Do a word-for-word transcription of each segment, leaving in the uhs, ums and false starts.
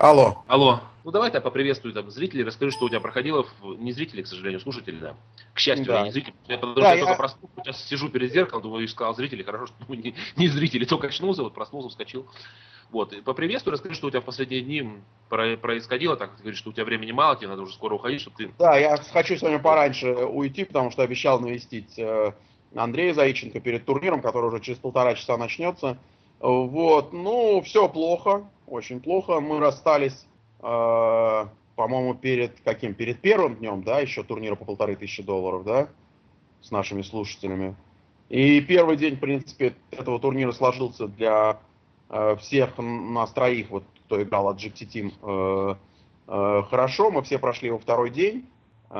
Алло. Алло. Ну давай я поприветствую там зрителей, расскажи, что у тебя проходило, в... не зрители, к сожалению, слушатели, да. К счастью, я Да. не зритель, я, потому Да, что я только я... проснулся, сейчас сижу перед зеркалом, думаю, видишь, сказал зрители, хорошо, что ну, не, не зрители, только очнулся, вот проснулся, вскочил. Вот, и поприветствую, расскажи, что у тебя в последние дни про- происходило, так, ты говоришь, что у тебя времени мало, тебе надо уже скоро уходить, чтобы ты... Да, я хочу сегодня пораньше уйти, потому что обещал навестить э, Андрея Заиченко перед турниром, который уже через полтора часа начнется. Вот, ну, все плохо, очень плохо. Мы расстались, э, по-моему, перед каким? Перед первым днем, да, еще турнира по полторы тысячи долларов, да, с нашими слушателями. И первый день, в принципе, этого турнира сложился для э, всех нас троих, вот кто играл от джи ти Team, э, э, хорошо. Мы все прошли его второй день э,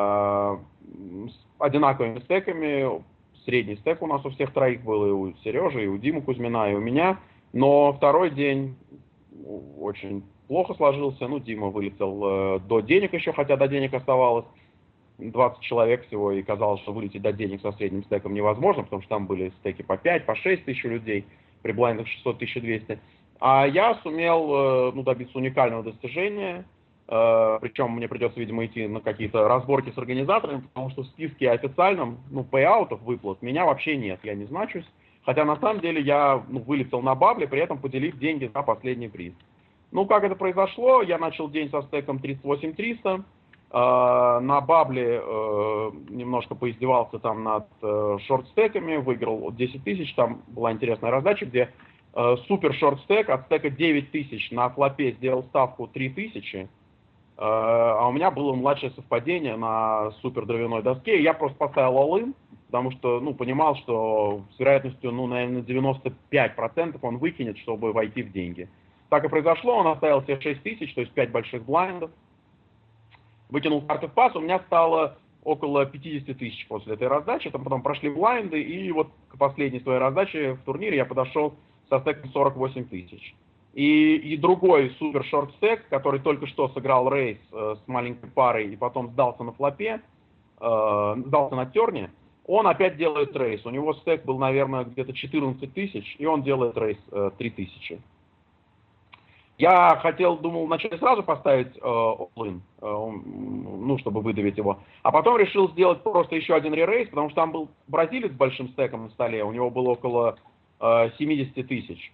с одинаковыми стеками. Средний стек у нас у всех троих был, и у Сережи, и у Димы Кузьмина, и у меня. Но второй день очень плохо сложился. Ну, Дима вылетел э, до денег еще, хотя до денег оставалось двадцать человек всего, и казалось, что вылететь до денег со средним стеком невозможно, потому что там были стеки по пять, по шесть тысяч людей, при блайндах шестьсот — тысяча двести. А я сумел ну, добиться уникального достижения, причем мне придется, видимо, идти на какие-то разборки с организаторами, потому что в списке официальном, ну, пейаутов, выплат, меня вообще нет, я не значусь. Хотя на самом деле я ну, вылетел на бабле, при этом поделив деньги за последний приз. Ну, как это произошло? Я начал день со стеком тридцать восемь триста. На бабле э, немножко поиздевался там над э, шорт-стеками, выиграл десять тысяч, там была интересная раздача, где э, супер шорт-стек, от стека девять тысяч на флопе сделал ставку три тысячи, э, а у меня было младшее совпадение на супер дровяной доске, и я просто поставил all-in, потому что, ну, понимал, что с вероятностью, ну, наверное, девяносто пять процентов он выкинет, чтобы войти в деньги. Так и произошло, он оставил себе шесть тысяч, то есть пять больших блайндов. Выкинул карты в пас, у меня стало около пятьдесят тысяч после этой раздачи, там потом прошли блайнды, и вот к последней своей раздаче в турнире я подошел со стеком сорок восемь тысяч. И, и другой супер шорт стек, который только что сыграл рейс э, с маленькой парой и потом сдался на флопе, э, сдался на терне, он опять делает рейс. У него стек был, наверное, где-то четырнадцать тысяч, и он делает рейс э, три тысячи. Я хотел, думал, вначале сразу поставить э, all-in, э, ну, чтобы выдавить его. А потом решил сделать просто еще один ререйс, потому что там был бразилец с большим стеком на столе, у него было около э, семьдесят тысяч.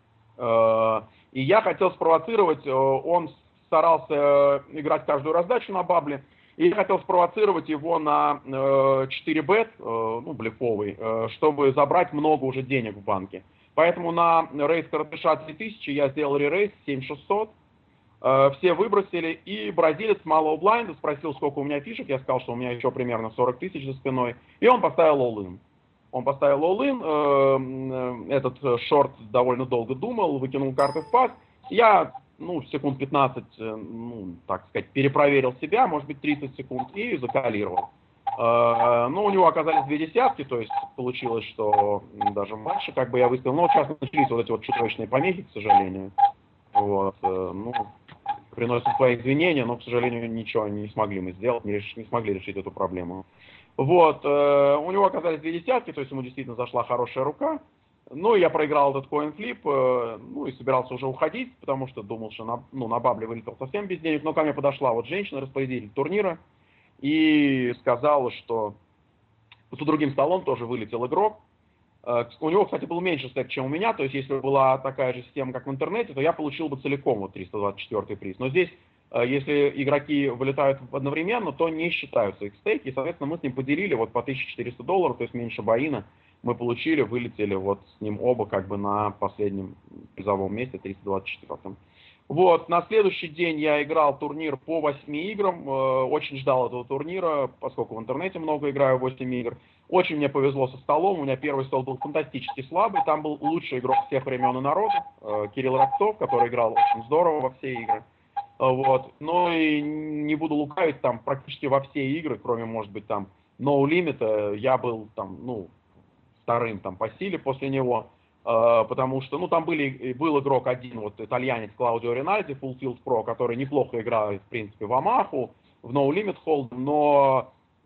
Э, и я хотел спровоцировать, э, он старался играть каждую раздачу на бабле, и я хотел спровоцировать его на э, четыре бет, э, ну, блефовый, э, чтобы забрать много уже денег в банке. Поэтому на рейс Каратыша три тысячи я сделал ререйс семь шестьсот, э, все выбросили, и бразилец с малого блайнда спросил, сколько у меня фишек, я сказал, что у меня еще примерно сорок тысяч за спиной, и он поставил all-in. Он поставил all-in, э, этот шорт довольно долго думал, выкинул карты в пас, я, ну, секунд пятнадцать, э, ну, так сказать, перепроверил себя, может быть тридцать секунд, и закалировал. Ну, у него оказались две десятки, то есть получилось, что даже больше, как бы я выставил. Но сейчас начались вот эти вот чуточные помехи, к сожалению. Вот, ну, приносим свои извинения, но, к сожалению, ничего не смогли мы сделать, не, реш... не смогли решить эту проблему. Вот, у него оказались две десятки, то есть ему действительно зашла хорошая рука. Ну, я проиграл этот коин-флип, ну, и собирался уже уходить, потому что думал, что на, ну, на бабле вылетел совсем без денег. Но ко мне подошла вот женщина, распорядитель турнира, и сказала, что за другим столом тоже вылетел игрок. У него, кстати, был меньше стек, чем у меня, то есть если бы была такая же система, как в интернете, то я получил бы целиком вот триста двадцать четвёртый приз. Но здесь, если игроки вылетают одновременно, то не считаются их стейки, и, соответственно, мы с ним поделили вот по тысяче четыреста долларов, то есть меньше боина мы получили, вылетели вот с ним оба как бы на последнем призовом месте, триста двадцать четвёртом. Вот, на следующий день я играл турнир по восьми играм, очень ждал этого турнира, поскольку в интернете много играю, восемь игр. Очень мне повезло со столом, у меня первый стол был фантастически слабый, там был лучший игрок всех времен и народов, Кирилл Ростов, который играл очень здорово во все игры. Вот, но и не буду лукавить, там практически во все игры, кроме, может быть, там No Limit, я был там, ну, вторым там по силе после него. Потому что, ну, там были, был игрок один, вот, итальянец Клаудио Ринальди, Full Tilt Pro, который неплохо играет, в принципе, в Амаху, в No Limit Hold, но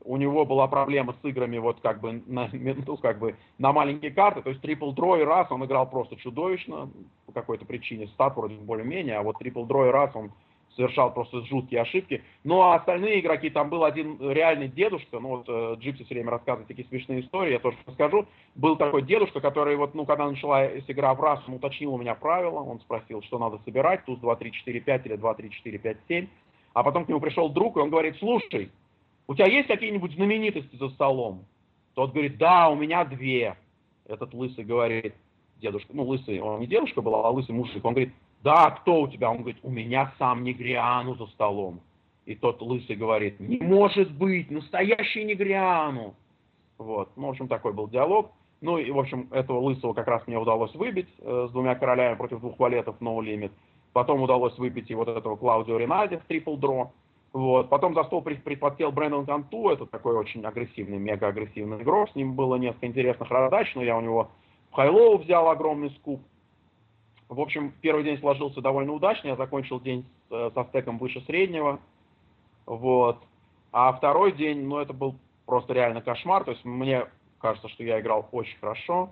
у него была проблема с играми вот как бы на, ну, как бы на маленькие карты, то есть трипл дро и раз он играл просто чудовищно, по какой-то причине, стат вроде более-менее, а вот трипл дро и раз он совершал просто жуткие ошибки. Ну а остальные игроки, там был один реальный дедушка, ну вот э, Джипси все время рассказывает такие смешные истории, я тоже расскажу. Был такой дедушка, который вот, ну когда началась игра в раз, он уточнил у меня правила, он спросил, что надо собирать, туз два, три, четыре, пять или два, три, четыре, пять, семь. А потом к нему пришел друг, и он говорит: слушай, у тебя есть какие-нибудь знаменитости за столом? Тот говорит: да, у меня две. Этот лысый говорит, дедушка, ну лысый, он не дедушка был, а лысый мужик, он говорит: да, кто у тебя? Он говорит: у меня сам Негриану за столом. И тот лысый говорит: не может быть, настоящий Негриану. Вот, ну, в общем, такой был диалог. Ну, и, в общем, этого лысого как раз мне удалось выбить э, с двумя королями против двух валетов no limit. Потом удалось выбить и вот этого Клаудио Ринальди в трипл дро. Вот. Потом за стол предпочел Брэндон Канту, это такой очень агрессивный, мега-агрессивный игрок. С ним было несколько интересных раздач, но я у него в хайлоу взял огромный скуп. В общем, первый день сложился довольно удачно, я закончил день с, со стеком выше среднего. Вот. А второй день, ну, это был просто реально кошмар. То есть мне кажется, что я играл очень хорошо,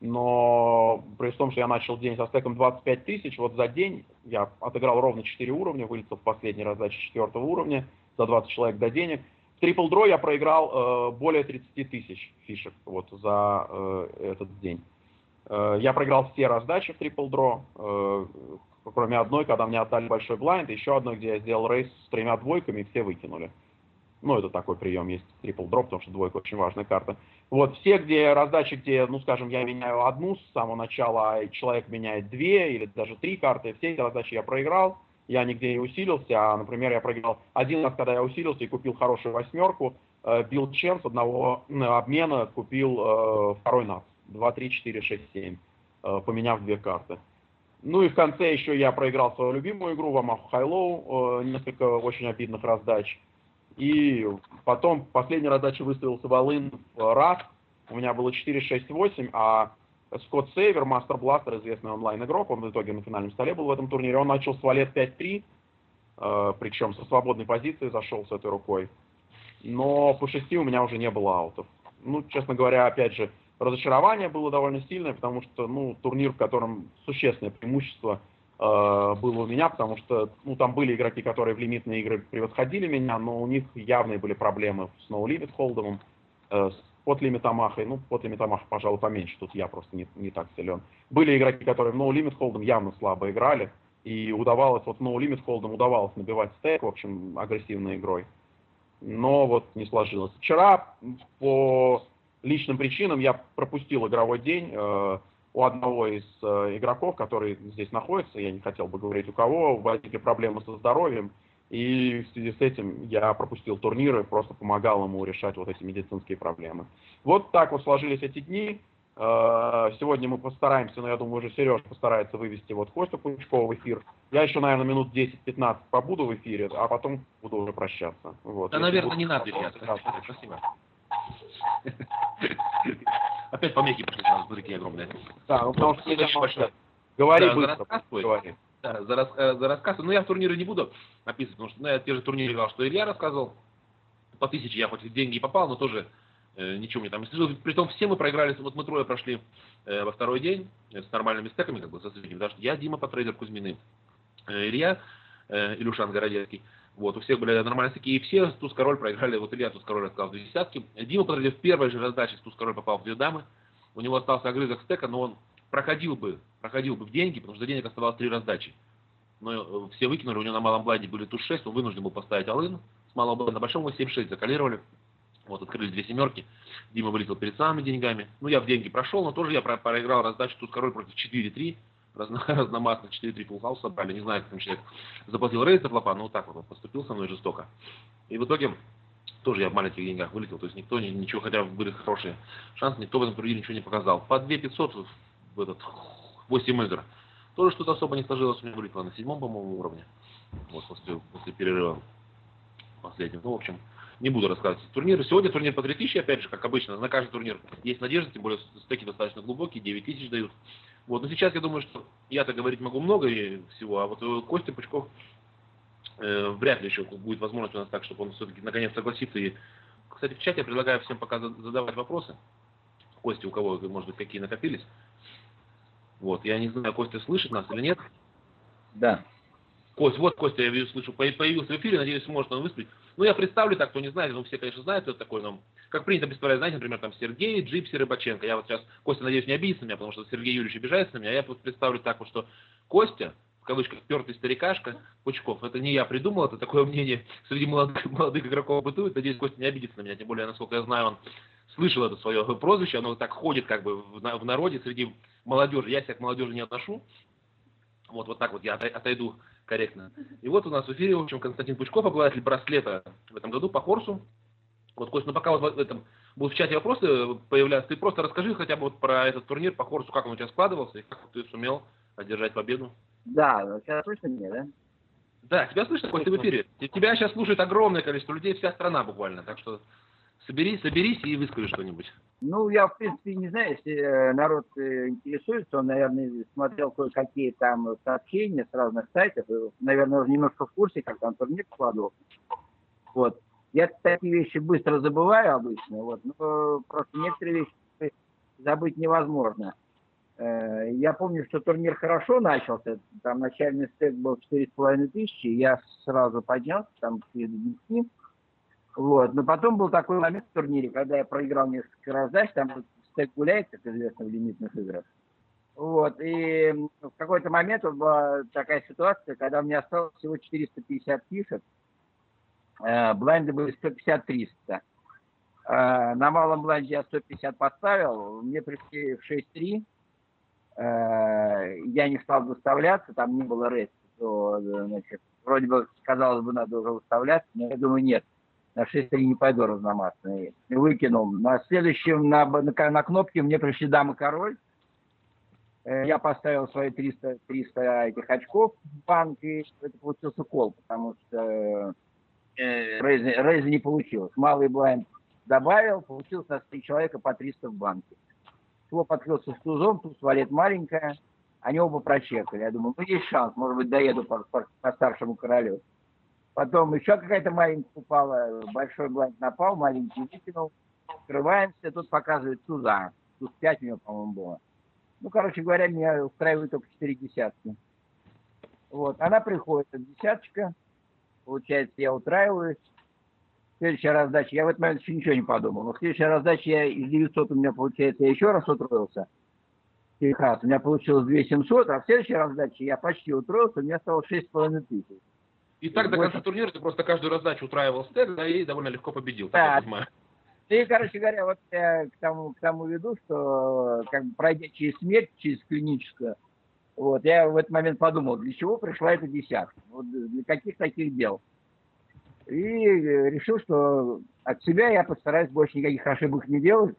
но при том, что я начал день со стеком двадцать пять тысяч, вот за день я отыграл ровно четыре уровня, вылетел в последней раздаче четвертого уровня, за двадцать человек до денег. В трипл дро я проиграл э, более тридцати тысяч фишек вот, за э, этот день. Э, я проиграл все раздачи в трипл дро, э, кроме одной, когда мне отдали большой блайнд, и еще одной, где я сделал рейс с тремя двойками, и все выкинули. Ну, это такой прием есть, трипл дроп, потому что двойка очень важная карта. Вот, все, где раздачи, где, ну, скажем, я меняю одну с самого начала, а человек меняет две или даже три карты, все эти раздачи я проиграл, я нигде не усилился, а, например, я проиграл один раз, когда я усилился и купил хорошую восьмерку, э, бил чен с одного э, обмена, купил э, второй нац, два, три, четыре, шесть, семь, э, поменяв две карты. Ну и в конце еще я проиграл свою любимую игру, Вамаху Хайлоу, э, несколько очень обидных раздач. И потом в последней раздаче выставился Волын раз. У меня было четыре, шесть, восемь, а Скотт Сейвер, Мастер Бластер, известный онлайн-игрок, он в итоге на финальном столе был в этом турнире, он начал с валет пять три, э, причем со свободной позиции зашел с этой рукой. Но по шести у меня уже не было аутов. Ну, честно говоря, опять же, разочарование было довольно сильное, потому что, ну, турнир, в котором существенное преимущество было у меня, потому что, ну, там были игроки, которые в лимитные игры превосходили меня, но у них явные были проблемы с ноу-лимит холдом, э, с под-лимит Амахой. Ну, под-лимит Амаха, пожалуй, поменьше, тут я просто не, не так силен. Были игроки, которые в ноу-лимит холдом явно слабо играли, и удавалось, вот ноу-лимит холдом удавалось набивать стейк, в общем, агрессивной игрой. Но вот не сложилось. Вчера по личным причинам я пропустил игровой день, э, у одного из э, игроков, который здесь находится, я не хотел бы говорить у кого, возникли проблемы со здоровьем, и в связи с этим я пропустил турниры, просто помогал ему решать вот эти медицинские проблемы. Вот так вот сложились эти дни. Э, сегодня мы постараемся, но я думаю, уже Сереж постарается вывести вот Костю Пучкова в эфир. Я еще, наверное, минут десять-пятнадцать побуду в эфире, а потом буду уже прощаться. Вот. Да, Если наверное, будут не надо, вопросы, ребят. да, Спасибо. Опять помехи пошли сразу, смотрите, огромные. Да, ну потому что Спасибо нельзя большое. молчать. Говори Да, за быстро, рассказ твой. говори. Да, за, рас, э, за рассказ. Но я в турниры не буду описывать, потому что ну, я те же турниры играл, что Илья рассказывал. По тысяче я хоть в деньги попал, но тоже э, ничего мне там не слышал. Притом все мы проиграли, вот мы трое прошли э, во второй день э, с нормальными стеками, как бы со средними. Потому что я, Дима, потрейдер Кузьмины, э, Илья, э, Илюшан Городецкий. Вот, у всех были нормальные стеки, и все туз-король проиграли. Вот Илья туз-король рассказал две десятки. Дима потрейдер в первой же раздаче с туз-король попал в две дамы. У него остался огрызок стека, но он проходил бы, проходил бы в деньги, потому что денег оставалось три раздачи. Но все выкинули, у него на малом блайнде были туз шесть, он вынужден был поставить all-in. С малого блайнда на большом его семь шесть закалировали. Вот, открылись две семерки. Дима вылетел перед самыми деньгами. Ну, я в деньги прошел, но тоже я проиграл раздачу туз-король против четыре три. Разно, разномастно, четыре три фулл-хаус собрали. Не знаю, как там человек заплатил рейс за флопа, но вот так вот он поступил со мной жестоко. И в итоге тоже я в маленьких деньгах вылетел, то есть никто ничего, хотя были хорошие шансы, никто в этом турнире ничего не показал. По две пятьсот в этот восемь игр. Тоже что-то особо не сложилось, у меня вылетело на седьмом, по-моему, уровне. Вот после, после перерыва последнего. Ну, в общем, не буду рассказывать турниры. Сегодня турнир по три тысячи, опять же, как обычно, на каждый турнир есть надежда, тем более стеки достаточно глубокие, девять тысяч дают. Вот, но сейчас я думаю, что я-то говорить могу много всего, а вот Костя Пучков э, вряд ли еще будет возможность у нас так, чтобы он все-таки наконец согласится и кстати, в чате я предлагаю всем пока задавать вопросы. Костя, у кого, может быть, какие накопились. Вот, я не знаю, Костя слышит нас или нет. Да. Кость, вот Костя, я вижу, слышу, появился в эфире, надеюсь, может он выступить. Ну, я представлю так, кто не знает, ну, все, конечно, знают, кто это такой, но как принято представлять, знаете, например, там Сергей, Джипси, Рыбаченко. Я вот сейчас, Костя, надеюсь, не обидится на меня, потому что Сергей Юрьевич обижается на меня, а я вот представлю так вот, что Костя, в кавычках, пертый старикашка, Пучков, это не я придумал, это такое мнение среди молодых, молодых игроков бытует, надеюсь, Костя не обидится на меня, тем более, насколько я знаю, он слышал это свое прозвище, оно так ходит как бы в, в народе среди молодежи, я себя к молодежи не отношу, вот, вот так вот я отойду корректно. И вот у нас в эфире, в общем, Константин Пучков, обладатель браслета в этом году по Хорсу. Вот, Кость, ну пока вот в этом будут в чате вопросы появляться, ты просто расскажи хотя бы вот про этот турнир по Хорсу, как он у тебя складывался и как ты сумел одержать победу. Да, сейчас слышно меня, да? Да, тебя слышно, Кость, ты в эфире. Тебя сейчас слушает огромное количество людей, вся страна буквально, так что соберись, соберись и выскажи что-нибудь. Ну, я, в принципе, не знаю, если народ интересуется, он, наверное, смотрел кое-какие там сообщения с разных сайтов, и, наверное, уже немножко в курсе, как там турнир складывался. Вот. Я такие вещи быстро забываю обычно, вот, но просто некоторые вещи забыть невозможно. Я помню, что турнир хорошо начался, там начальный стек был четыре с половиной тысячи, я сразу поднялся, там, перед ним. Вот. Но потом был такой момент в турнире, когда я проиграл несколько раздач, там стек гуляет, как известно, в лимитных играх. Вот. И в какой-то момент была такая ситуация, когда у меня осталось всего четыреста пятьдесят фишек, блайнды были сто пятьдесят - триста. На малом блайнде я сто пятьдесят поставил, мне пришли в шесть три, я не стал выставляться, там не было рейса, то, значит, вроде бы, казалось бы, надо уже выставляться, но я думаю, нет. На шесть три не пойду разномастно. И выкинул. На следующем, на, на, на кнопке мне пришли дама король. Я поставил свои триста, триста этих очков в банк, и это получился кол, потому что э, рейза, рейза не получилось. Малый блайнд добавил, получилось у нас три человека по триста в банке. Его подкрылся с тузом, туз валет маленькая, они оба прочекали. Я думаю, ну есть шанс, может быть, доеду по, по, по старшему королю. Потом еще какая-то маленькая упала, большой блайнд напал, маленький выкинул. Открываемся, тут показывает туза. Туз пять у него, по-моему, было. Ну, короче говоря, меня устраивает только четыре десятки. Вот, она приходит, десяточка. Получается, я утраиваюсь. Следующая раздача, я в этот момент еще ничего не подумал. Но следующая раздача, я из девятисот у меня получается, я еще раз утроился. Техас, у меня получилось две тысячи семьсот, а в следующей раздаче я почти утроился, у меня стало шесть с половиной тысяч. И так до конца турнира ты просто каждую раздачу утраивал стек, да, и довольно легко победил, да. Так я понимаю. И, короче говоря, вот я к тому, к тому веду, что как бы пройдя через смерть, через клиническую, вот, я в этот момент подумал, для чего пришла эта десятка, вот, для каких таких дел. И решил, что от себя я постараюсь больше никаких ошибок не делать,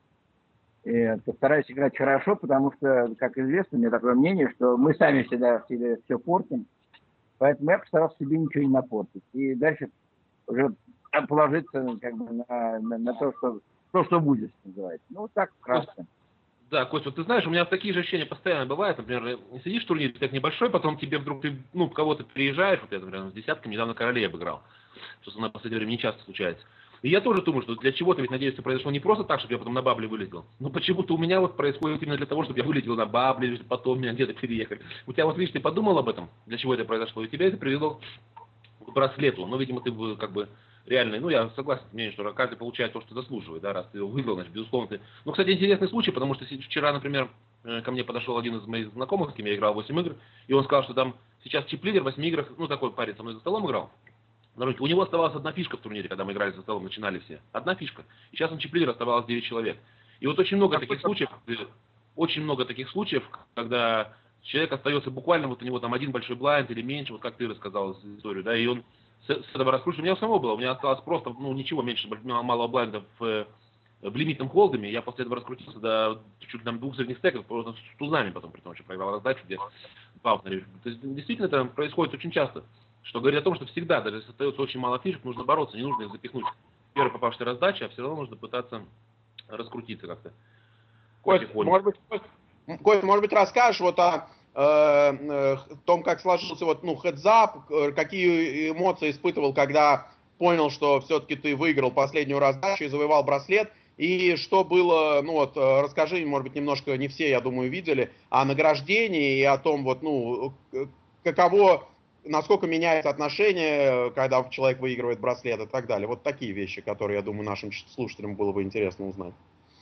и постараюсь играть хорошо, потому что, как известно, у меня такое мнение, что мы сами всегда себе все портим. Поэтому я постарался себе ничего не напортить. И дальше уже положиться как бы, на, на, на то, что, то, что будет, называется. Ну, вот так вкратце. Да, Кость, вот ты знаешь, у меня такие же ощущения постоянно бывают. Например, сидишь в турнире, так небольшой, потом тебе вдруг, ты, ну, кого-то переезжаешь, вот я, например, с десятками недавно королей обыграл. Что на последнее время не часто случается. И я тоже думаю, что для чего-то, ведь, надеюсь, это произошло не просто так, чтобы я потом на бабле вылетел. Но почему-то у меня вот происходит именно для того, чтобы я вылетел на бабле, потом меня где-то переехали. У тебя вот, видишь, ты подумал об этом, для чего это произошло, и тебя это привело к браслету. Но, видимо, ты как бы реальный, ну, я согласен с мнением, что каждый получает то, что заслуживает, да, раз ты его выиграл, значит, безусловно, ты... Ну, кстати, интересный случай, потому что вчера, например, ко мне подошел один из моих знакомых, с кем я играл восемь игр, и он сказал, что там сейчас чип-лидер в восьми играх, ну, такой парень со мной за столом играл. У него оставалась одна фишка в турнире, когда мы играли за столом, начинали все. Одна фишка. И сейчас он чип-лидер, оставалось девять человек. И вот очень много таких случаев, очень много таких случаев, когда человек остается буквально, вот у него там один большой блайнд или меньше, вот как ты рассказал историю, да, и он с, с этого раскручивания, у меня у самого было, у меня осталось просто, ну, ничего меньше малого блайнда в, в лимитном холдеме, я после этого раскрутился до чуть ли там двух средних стеков, просто с тузами потом, при том, что проиграл раздачу, где паузный. То есть действительно это происходит очень часто. Что говорит о том, что всегда, даже если остается очень мало фишек, нужно бороться, не нужно их запихнуть в первой попавшей раздаче, а все равно нужно пытаться раскрутиться как-то. Кость, может быть, Кость, Кость, может быть, расскажешь вот о э, э, том, как сложился вот, ну, хедзап, какие эмоции испытывал, когда понял, что все-таки ты выиграл последнюю раздачу и завоевал браслет. И что было, ну вот, расскажи, может быть, немножко, не все, я думаю, видели, о награждении и о том, вот, ну, каково, насколько меняется отношение, когда человек выигрывает браслет и так далее. Вот такие вещи, которые, я думаю, нашим слушателям было бы интересно узнать.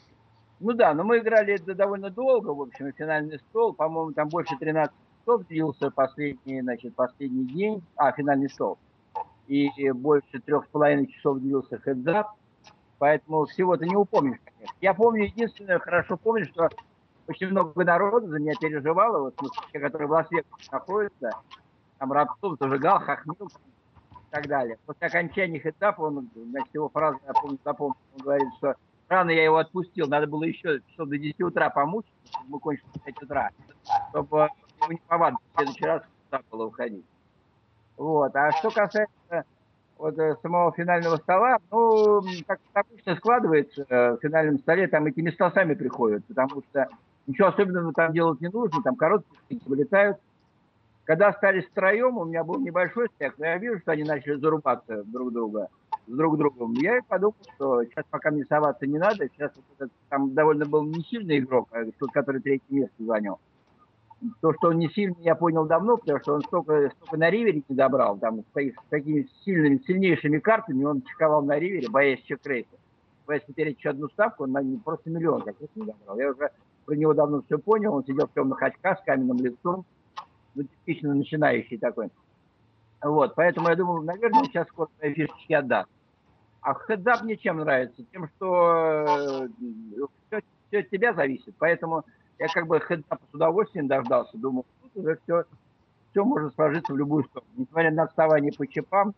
Ну да, но мы играли это довольно долго, в общем, финальный стол, по-моему, там больше тринадцати часов длился последний, значит, последний день, а, финальный стол, и больше трех с половиной часов длился хедзап, поэтому всего-то не упомнишь, конечно. Я помню, единственное, хорошо помню, что очень много народу за меня переживало, вот, ну, те, которые в Лас-Вегасе находятся, там Рабцов зажигал, хохмил и так далее. После окончания хедзапа, он, значит, его фразу, я помню, запомнил, он говорит, что рано я его отпустил, надо было еще часов до десяти утра помучить, чтобы мы кончили в пять утра, чтобы его не повадно в следующий раз было уходить. Вот. А что касается вот самого финального стола, ну, как обычно складывается, в финальном столе там эти места сами приходят, потому что ничего особенного там делать не нужно, там короткие вылетают. Когда остались втроем, у меня был небольшой стек, но я вижу, что они начали зарубаться друг друга, с друг другом. Я и подумал, что сейчас пока мне соваться не надо. Сейчас вот этот, там довольно был не сильный игрок, а тот, который третье место занял. То, что он не сильный, я понял давно, потому что он столько, столько на ривере не добрал. Там с, с такими сильными, сильнейшими картами он чековал на ривере, боясь чек-рейса. Боясь потерять еще одну ставку, он на, просто миллион как-то не добрал. Я уже про него давно все понял. Он сидел в темных очках с каменным лицом. Ну, типично начинающий такой. Вот, поэтому я думаю, наверное, сейчас скоро свои фишечки отдаст. А хедзап мне чем нравится? Тем, что все, все от тебя зависит. Поэтому я как бы хедзапа с удовольствием дождался. Думаю, тут уже все, все может сложиться в любую сторону. Несмотря на отставание по чипам,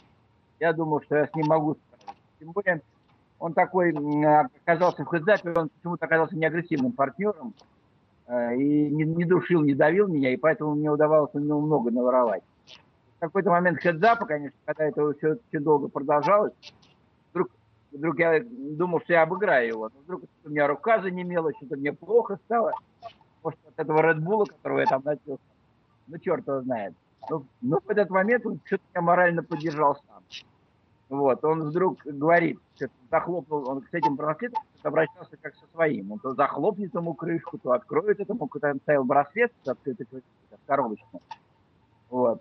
я думал, что я с ним могу справиться. Тем более, он такой оказался в хедзапе, он почему-то оказался неагрессивным партнером. И не, не душил, не давил меня, и поэтому мне удавалось у него много наворовать. В какой-то момент хедзапа, конечно, когда это все, все долго продолжалось, вдруг, вдруг я думал, что я обыграю его. Но вдруг у меня рука занемела, что-то мне плохо стало. Может, от этого Редбула, которого я там начал, ну, черт его знает. Но, но в этот момент он что-то меня морально поддержал сам. Вот, он вдруг говорит, что захлопнул, он с этим браслетом обращался как со своим. Он то захлопнет ему крышку, то откроет этому, когда он ставил браслет с открытой крышкой, в коробочку. Вот.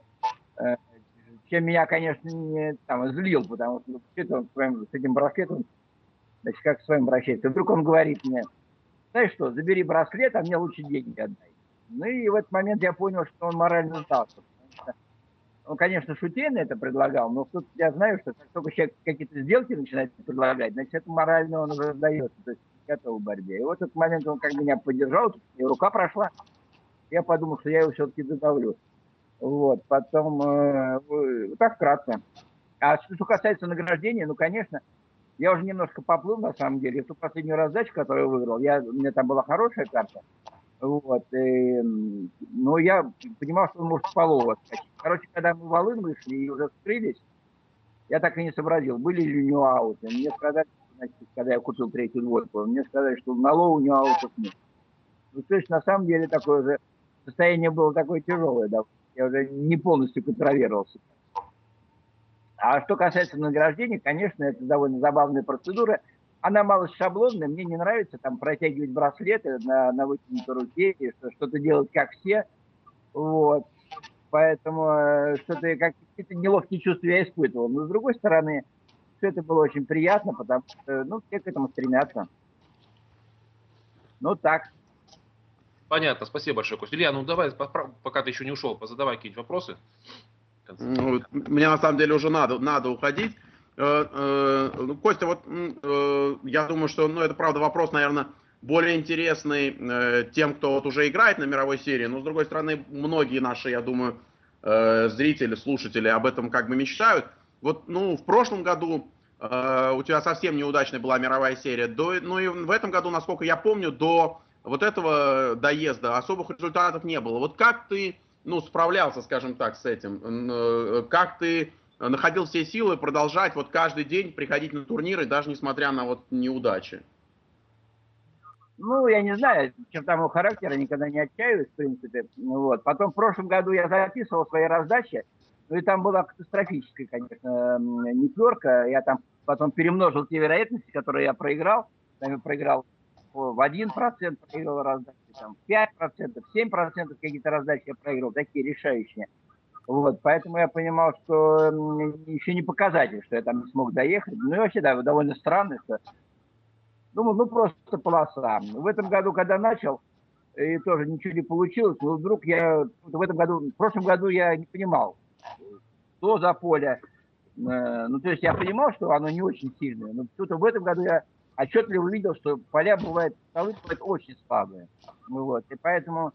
Чем меня, конечно, не там, злил, потому что ну, он своим, с этим браслетом, значит, как с своим обращается. Вдруг он говорит мне, знаешь что, забери браслет, а мне лучше деньги отдай. Ну и в этот момент я понял, что он морально сдался. Он, конечно, шутейно это предлагал, но тут я знаю, что как только человек какие-то сделки начинает предлагать, значит, это морально он уже сдается, то есть готов к борьбе. И вот этот момент он как меня поддержал, и рука прошла. Я подумал, что я его все-таки задавлю. Вот, потом, э, так вкратце. А что касается награждения, ну, конечно, я уже немножко поплыл, на самом деле. Эту последнюю раздачу, которую я выиграл, я, у меня там была хорошая карта. Вот, и, ну, я понимал, что он может полову отскочить. Короче, когда мы в Волын вышли и уже скрылись, я так и не сообразил, были ли у него ауты. Мне сказали, значит, когда я купил третью двойку, мне сказали, что на лоу у него аутов нет. Ну, то есть, на самом деле, такое же состояние было такое тяжелое, да. Я уже не полностью контролировался. А что касается награждения, конечно, это довольно забавная процедура. Она мало шаблонная, мне не нравится там протягивать браслеты на, на вытянутой руке, и что-то делать как все. Вот. Поэтому что-то, какие-то неловкие чувства я испытывал. Но с другой стороны, все это было очень приятно, потому что, ну, все к этому стремятся. Ну, так. Понятно, спасибо большое, Костя. Илья, ну давай, пока ты еще не ушел, позадавай какие-нибудь вопросы. Ну, мне на самом деле уже надо, надо уходить. Костя, вот я думаю, что, ну, это правда вопрос, наверное, более интересный тем, кто вот уже играет на мировой серии, но с другой стороны, многие наши, я думаю, зрители, слушатели об этом как бы мечтают. Вот, ну, в прошлом году у тебя совсем неудачная была мировая серия, до, ну и в этом году, насколько я помню, до вот этого доезда особых результатов не было. Вот как ты, ну, справлялся, скажем так, с этим? Как ты находил все силы продолжать вот каждый день приходить на турниры, даже несмотря на вот неудачи? Ну, я не знаю, черта моего характера, никогда не отчаиваюсь, в принципе. Вот. Потом в прошлом году я записывал свои раздачи, Ну и там была катастрофическая, конечно, неферка. Я там потом перемножил те вероятности, которые я проиграл. Там я проиграл в один процент, проиграл раздачи, там, в пять процентов, семь процентов какие-то раздачи я проиграл, такие решающие. Вот, поэтому я понимал, что еще не показатель, что я там не смог доехать. Ну и вообще, да, довольно странно, что... Думал, ну просто полоса. В этом году, когда начал, и тоже ничего не получилось, но вдруг я в этом году, в прошлом году я не понимал, что за поле. Ну, то есть я понимал, что оно не очень сильное, но что-то в этом году я отчетливо увидел, что поля бывают, столы бывают очень слабые. Вот, и поэтому...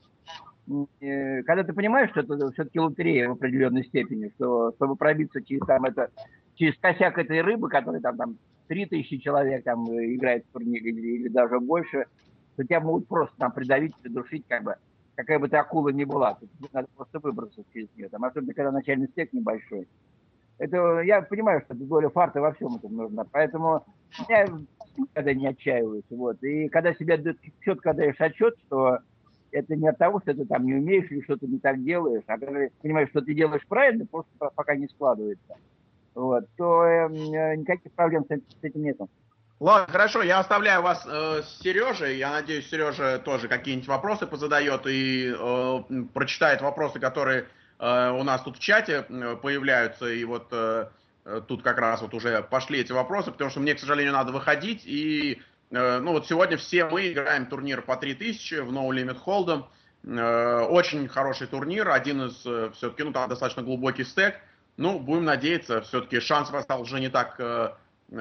Когда ты понимаешь, что это все-таки лотерея в определенной степени, что чтобы пробиться через, там, это, через косяк этой рыбы, который там, там три тысячи человек там, играет в турнире или, или даже больше, то тебя могут просто там придавить, придушить, как бы, какая бы ты акула ни была. То тебе надо просто выбраться через нее, там, особенно когда начальный стек небольшой. Это, я понимаю, что доля фарта во всем этом нужна, поэтому я никогда не отчаиваюсь. Вот. И когда себе четко даешь отчет, что это не от того, что ты там не умеешь или что-то не так делаешь, а когда ты понимаешь, что ты делаешь правильно, просто пока не складывается, вот, то э, никаких проблем с этим нету. Ладно, хорошо, я оставляю вас э, с Сережей. Я надеюсь, Сережа тоже какие-нибудь вопросы позадает и э, прочитает вопросы, которые э, у нас тут в чате появляются. И вот э, тут как раз вот уже пошли эти вопросы, потому что мне, к сожалению, надо выходить. И э, ну вот сегодня все мы играем турнир по три тысячи в No Limit Hold'em. Э, очень хороший турнир, один из, э, все-таки, ну там достаточно глубокий стек. Ну, будем надеяться, все-таки шансов осталось уже не так... Э,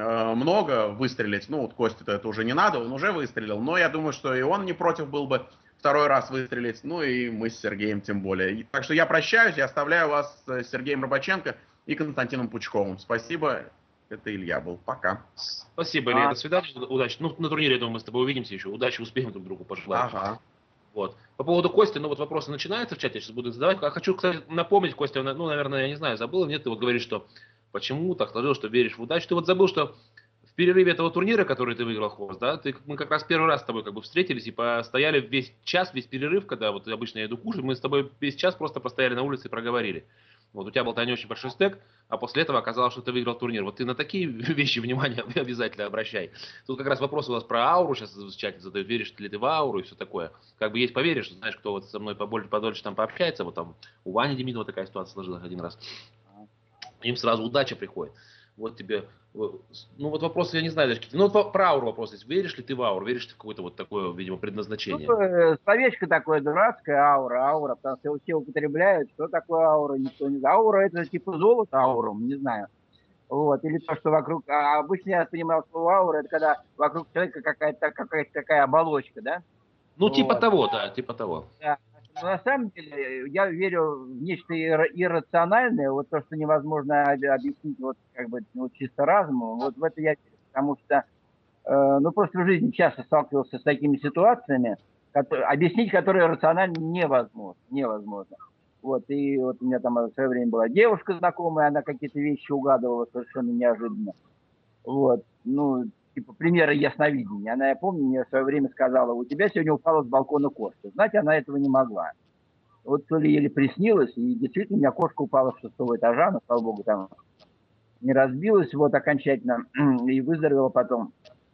много выстрелить. Ну, вот Косте-то это уже не надо, он уже выстрелил. Но я думаю, что и он не против был бы второй раз выстрелить. Ну и мы с Сергеем тем более. И, так что я прощаюсь, я оставляю вас с Сергеем Рыбаченко и Константином Пучковым. Спасибо. Это Илья был. Пока. Спасибо, Илья. А... До свидания. Удачи. Ну, на турнире, я думаю, мы с тобой увидимся еще. Удачи, успехов друг другу пожелаем. Ага. Вот. По поводу Кости, ну вот вопросы начинаются в чате, я сейчас буду задавать. Я хочу, кстати, напомнить, Костя, ну, наверное, я не знаю, забыл, нет, ты вот говоришь, что почему так сложилось, что веришь в удачу. Ты вот забыл, что в перерыве этого турнира, который ты выиграл, Хорст, да, ты, мы как раз первый раз с тобой как бы встретились и постояли весь час, весь перерыв, когда вот обычно я иду кушать, мы с тобой весь час просто постояли на улице и проговорили. Вот у тебя был не очень большой стек, а после этого оказалось, что ты выиграл турнир. Вот ты на такие вещи внимание обязательно обращай. Тут как раз вопрос у вас про ауру сейчас в чате задают, веришь ли ты в ауру и все такое. Как бы есть поверишь, знаешь, кто вот со мной побольше, подольше там пообщается, вот там у Вани Демидова такая ситуация сложилась один раз. Им сразу удача приходит. Вот тебе, ну вот вопрос, я не знаю, даже какие-то, ну вот про ауру вопрос есть. Веришь ли ты в ауру, веришь ли ты в какое-то вот такое, видимо, предназначение? Ну, словечко такое дурацкое, аура, аура, потому что все употребляют, что такое аура, никто не знает. Аура это типа золото аурум, не знаю. Вот, или то, что вокруг, а обычно я понимал, что аура это когда вокруг человека какая-то какая-то такая оболочка, да? Ну, вот. Типа того, да, типа того. Да. Но на самом деле я верю в нечто иррациональное, вот то, что невозможно объяснить вот как бы ну, чисто разумом, вот в это я верю, потому что э, ну просто в жизни часто сталкивался с такими ситуациями, которые, объяснить которые рационально невозможно, невозможно. Вот, и вот у меня там в свое время была девушка знакомая, она какие-то вещи угадывала совершенно неожиданно. Вот, ну, типа примеры ясновидения. Она, я помню, мне в свое время сказала, у тебя сегодня упала с балкона кошка. Знать она этого не могла. Вот то ли еле приснилось, и действительно у меня кошка упала с шестого этажа, но, слава богу, там не разбилась вот окончательно и выздоровела потом.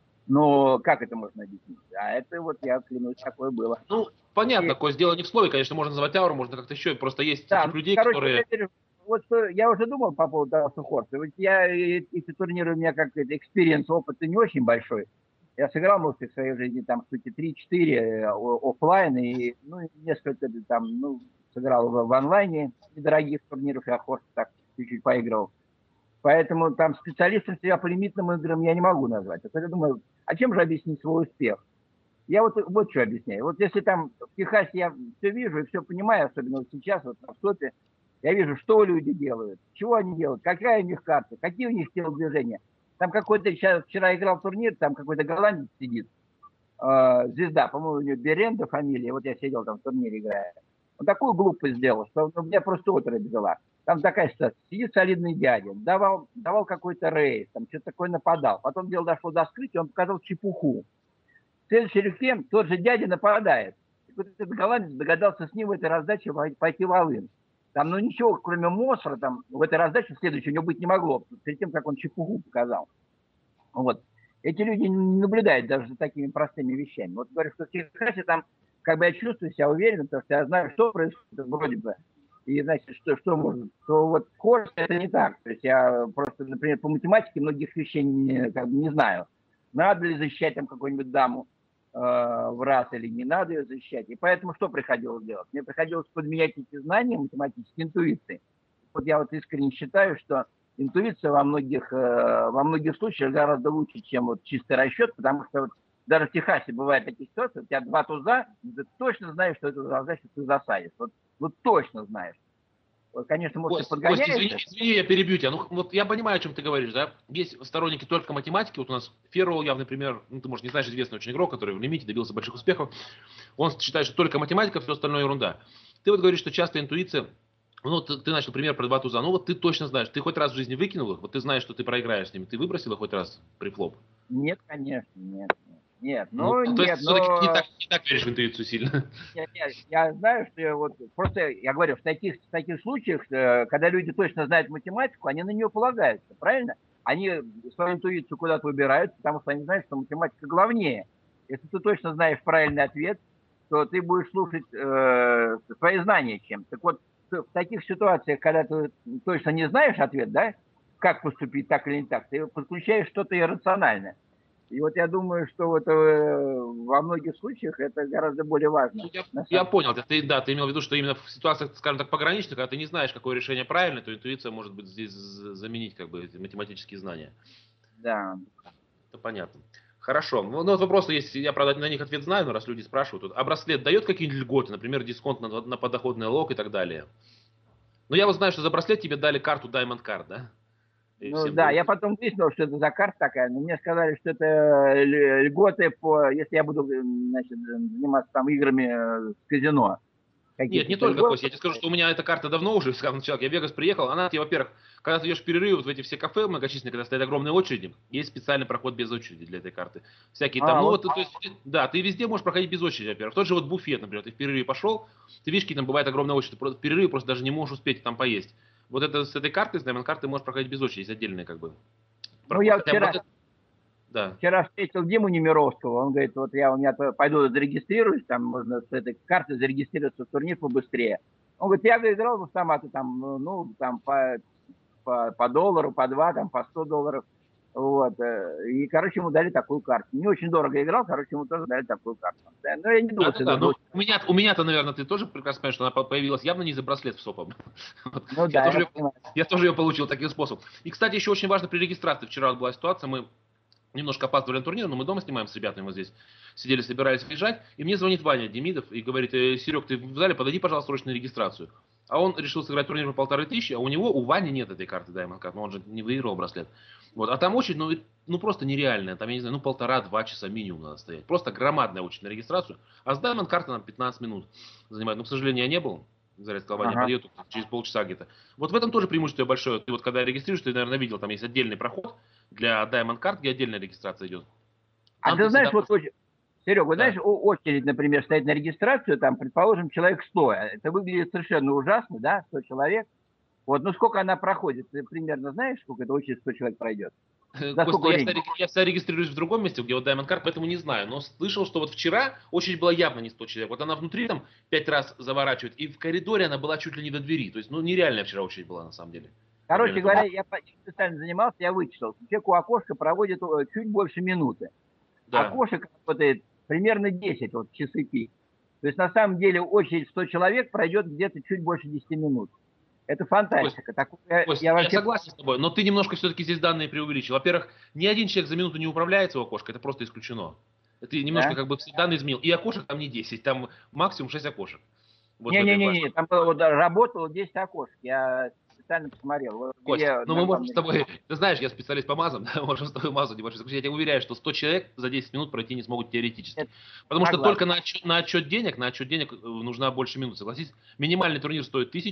Но как это можно объяснить? А это вот, я клянусь, такое было. Ну, понятно, и... такое дело не в слове, конечно, можно назвать ауру, можно как-то еще, просто есть да, таких людей, короче, которые... Я, вот что, я уже думал по поводу того, что Хорста. Вот я, эти турниры у меня как экспириенс, опыт не очень большой. Я сыграл, может, в своей жизни там, сути, три-четыре офлайн и, ну, несколько там, ну, сыграл в, в онлайне недорогих турниров, я Хорста так чуть-чуть поиграл. Поэтому там специалистом себя по лимитным играм я не могу назвать. Так я думаю, а чем же объяснить свой успех? Я вот, вот что объясняю. Вот если там в Техасе я все вижу и все понимаю, особенно вот сейчас, вот на стопе, я вижу, что люди делают, чего они делают, какая у них карта, какие у них телодвижения. Там какой-то, сейчас, вчера играл турнир, там какой-то голландец сидит, э, звезда, по-моему, у него Беренда фамилия, вот я сидел там в турнире играя. Он такую глупость сделал, что ну, меня просто отрыв взяла. Там такая ситуация, сидит солидный дядя, давал, давал какой-то рейс, там что-то такое нападал. Потом дело дошло до скрытия, он показал чепуху. В следующей руке тот же дядя нападает. И вот этот голландец догадался с ним в этой раздаче пойти в all-in. Там, ну, ничего, кроме Мосфора, там, в этой раздаче следующей у него быть не могло, перед тем, как он чепуху показал. Вот. Эти люди не наблюдают даже за такими простыми вещами. Вот говорю, что в Техасе там, как бы я чувствую себя уверенно, потому что я знаю, что происходит вроде бы. И, значит, что, что может, то вот курс это не так. То есть я просто, например, по математике многих вещей не, как бы не знаю. Надо ли защищать там какую-нибудь даму э, в раз или не надо ее защищать. И поэтому что приходилось делать? Мне приходилось подменять эти знания математической интуиции. Вот я вот искренне считаю, что интуиция во многих, э, во многих случаях гораздо лучше, чем вот чистый расчет, потому что вот даже в Техасе бывают такие ситуации, у тебя два туза, ты точно знаешь, что это задача ты засадишь. Вот, вот точно знаешь. Вот, конечно, может, Кость, ты подгоняешь. Кость, извини, извини, я перебью тебя. Ну, вот я понимаю, о чем ты говоришь, да? Есть сторонники только математики. Вот у нас Ферроу явный пример, ну, ты, может, не знаешь, известный очень игрок, который в лимите добился больших успехов. Он считает, что только математика, все остальное ерунда. Ты вот говоришь, что часто интуиция. Ну, ты, ты начал пример про два туза. Ну, вот ты точно знаешь, ты хоть раз в жизни выкинул их, вот ты знаешь, что ты проиграешь с ними. Ты выбросил их хоть раз при флоп? Нет, конечно, нет. Нет, ну, ну, то нет, есть но... все-таки не так, не так веришь в интуицию сильно. Я, я, я знаю, что я вот просто, я говорю, в таких, в таких случаях, когда люди точно знают математику, они на нее полагаются, правильно? Они свою интуицию куда-то выбирают, потому что они знают, что математика главнее. Если ты точно знаешь правильный ответ, то ты будешь слушать э, свои знания чем. Так вот, в таких ситуациях, когда ты точно не знаешь ответ, да, как поступить так или не так, ты подключаешь что-то иррациональное. И вот я думаю, что вот, э, во многих случаях это гораздо более важно. Ну, я, я понял, ты, да, ты имел в виду, что именно в ситуациях, скажем так, пограничных, когда ты не знаешь, какое решение правильное, то интуиция может быть здесь заменить как бы эти математические знания. Да. Это понятно. Хорошо. Ну, вот вопросы есть, я, правда, на них ответ знаю, но раз люди спрашивают. А браслет дает какие-нибудь льготы, например, дисконт на, на подоходный лог и так далее? Ну, я вот знаю, что за браслет тебе дали карту Diamond Card, да? И Ну всем да, говорят. я потом выяснил, что это за карта такая, но мне сказали, что это льготы по, если я буду, значит, заниматься там играми с казино. Нет, не только, Кость, я тебе скажу, что у меня эта карта давно уже, с самого начала, я в Вегас приехал, она тебе, во-первых, когда ты идешь в перерыв вот в эти все кафе многочисленные, когда стоят огромные очереди, есть специальный проход без очереди для этой карты. Всякие там, а, ну вот. вот, то есть, да, ты везде можешь проходить без очереди, во-первых. Тот же вот буфет, например, ты в перерыве пошел, ты видишь, какие там бывает огромная очередь, в перерыве просто даже не можешь успеть там поесть. Вот это с этой картой, с Diamond карты можешь проходить без очереди, есть отдельные как бы. Ну я Хотя вчера... вот это... Да. Вчера встретил Диму Немировского, он говорит, вот я у меня пойду зарегистрируюсь, там можно с этой карты зарегистрироваться в турнир побыстрее. Он говорит, я играл в автоматы там, ну, там по, по, по доллару, по два, там по сто долларов. Вот. И, короче, ему дали такую карту. Не очень дорого играл, короче, ему тоже дали такую карту. Да, но я не думаю, да, что да, это да. очень... У меня, у меня-то, наверное, ты тоже прекрасно понимаешь, что она появилась явно не из-за браслетов с СОПом. Ну, я, да, тоже я, ее, я тоже ее получил таким способом. И, кстати, еще очень важно при регистрации. Вчера была ситуация, мы немножко опаздывали на турнир, но мы дома снимаем с ребятами, вот здесь сидели, собирались въезжать, и мне звонит Ваня Демидов и говорит, Серег, ты в зале, подойди, пожалуйста, срочно на регистрацию. А он решил сыграть турнир по полторы тысячи, а у него, у Вани нет этой карты Diamond Card, но он же не выиграл браслет. Вот, а там очередь, ну, ну просто нереальная, там, я не знаю, ну полтора-два часа минимум надо стоять. Просто громадная очередь на регистрацию, а с Diamond карты нам пятнадцать минут занимает. Ну, к сожалению, я не был. Заря сказал, Ваня, ага. подъедет через полчаса где-то. Вот в этом тоже преимущество большое. Ты вот когда регистрируешь, ты, наверное, видел, там есть отдельный проход для Diamond Card, где отдельная регистрация идет. Там а ты знаешь, всегда... вот, Серега, вот да. знаешь, очередь, например, стоит на регистрацию, там, предположим, человек сто. Это выглядит совершенно ужасно, да, сто человек. Вот, ну сколько она проходит? Ты примерно знаешь, сколько это очередь сто человек пройдет? Просто я, всегда, я всегда регистрируюсь в другом месте, где вот Diamond Card, поэтому не знаю. Но слышал, что вот вчера очередь была явно не сто человек. Вот она внутри там пять раз заворачивает, и в коридоре она была чуть ли не до двери. То есть, ну, нереальная вчера очередь была на самом деле. Короче говоря, я специально занимался, я вычислил. Человек у окошка проводит чуть больше минуты. Да. Окошек работает примерно десять, вот часы пик. То есть, на самом деле, очередь сто человек пройдет где-то чуть больше десяти минут. Это фантастика. Кость, так, я, Кость, я, вообще... я согласен с тобой, но ты немножко все-таки здесь данные преувеличил. Во-первых, ни один человек за минуту не управляется у окошка, это просто исключено. Ты немножко да? как бы все данные изменил. И окошек там не десять, там максимум шесть окошек. Не-не-не, вот там было, вот, работало десять окошек. Я специально посмотрел. Вот, Кость, ну мы можем с тобой, ты знаешь, я специалист по мазам, да, можем с тобой мазу небольшой заключить. Я тебя уверяю, что сто человек за десять минут пройти не смогут теоретически. Это Потому согласен. Что только на отчет, на отчет денег, на отчет денег нужна больше минут, согласись. Минимальный турнир стоит тысячу,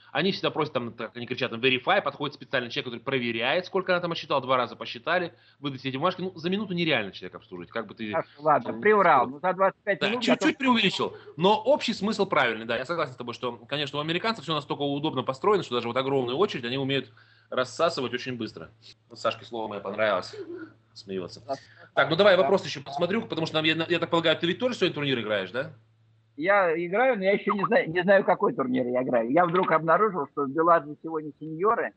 они всегда просят, там, так они кричат, там, verify, подходит специальный человек, который проверяет, сколько она там отсчитала, два раза посчитали, выдать эти бумажки. Ну, за минуту нереально человека обслужить, как бы ты... Ах, ладно, приврал. Ну, за двадцать пять Да, минут... чуть-чуть готов... преувеличил, но общий смысл правильный, да, я согласен с тобой, что, конечно, у американцев все настолько удобно построено, что даже вот огромную очередь они умеют рассасывать очень быстро. Вот Сашке слово мое понравилось, смеется. Так, ну давай вопрос еще посмотрю, потому что нам, я, я так полагаю, ты ведь тоже сегодня турнир играешь, да? Я играю, но я еще не знаю, не знаю, какой турнир я играю. Я вдруг обнаружил, что в Беларуси сегодня сеньоры,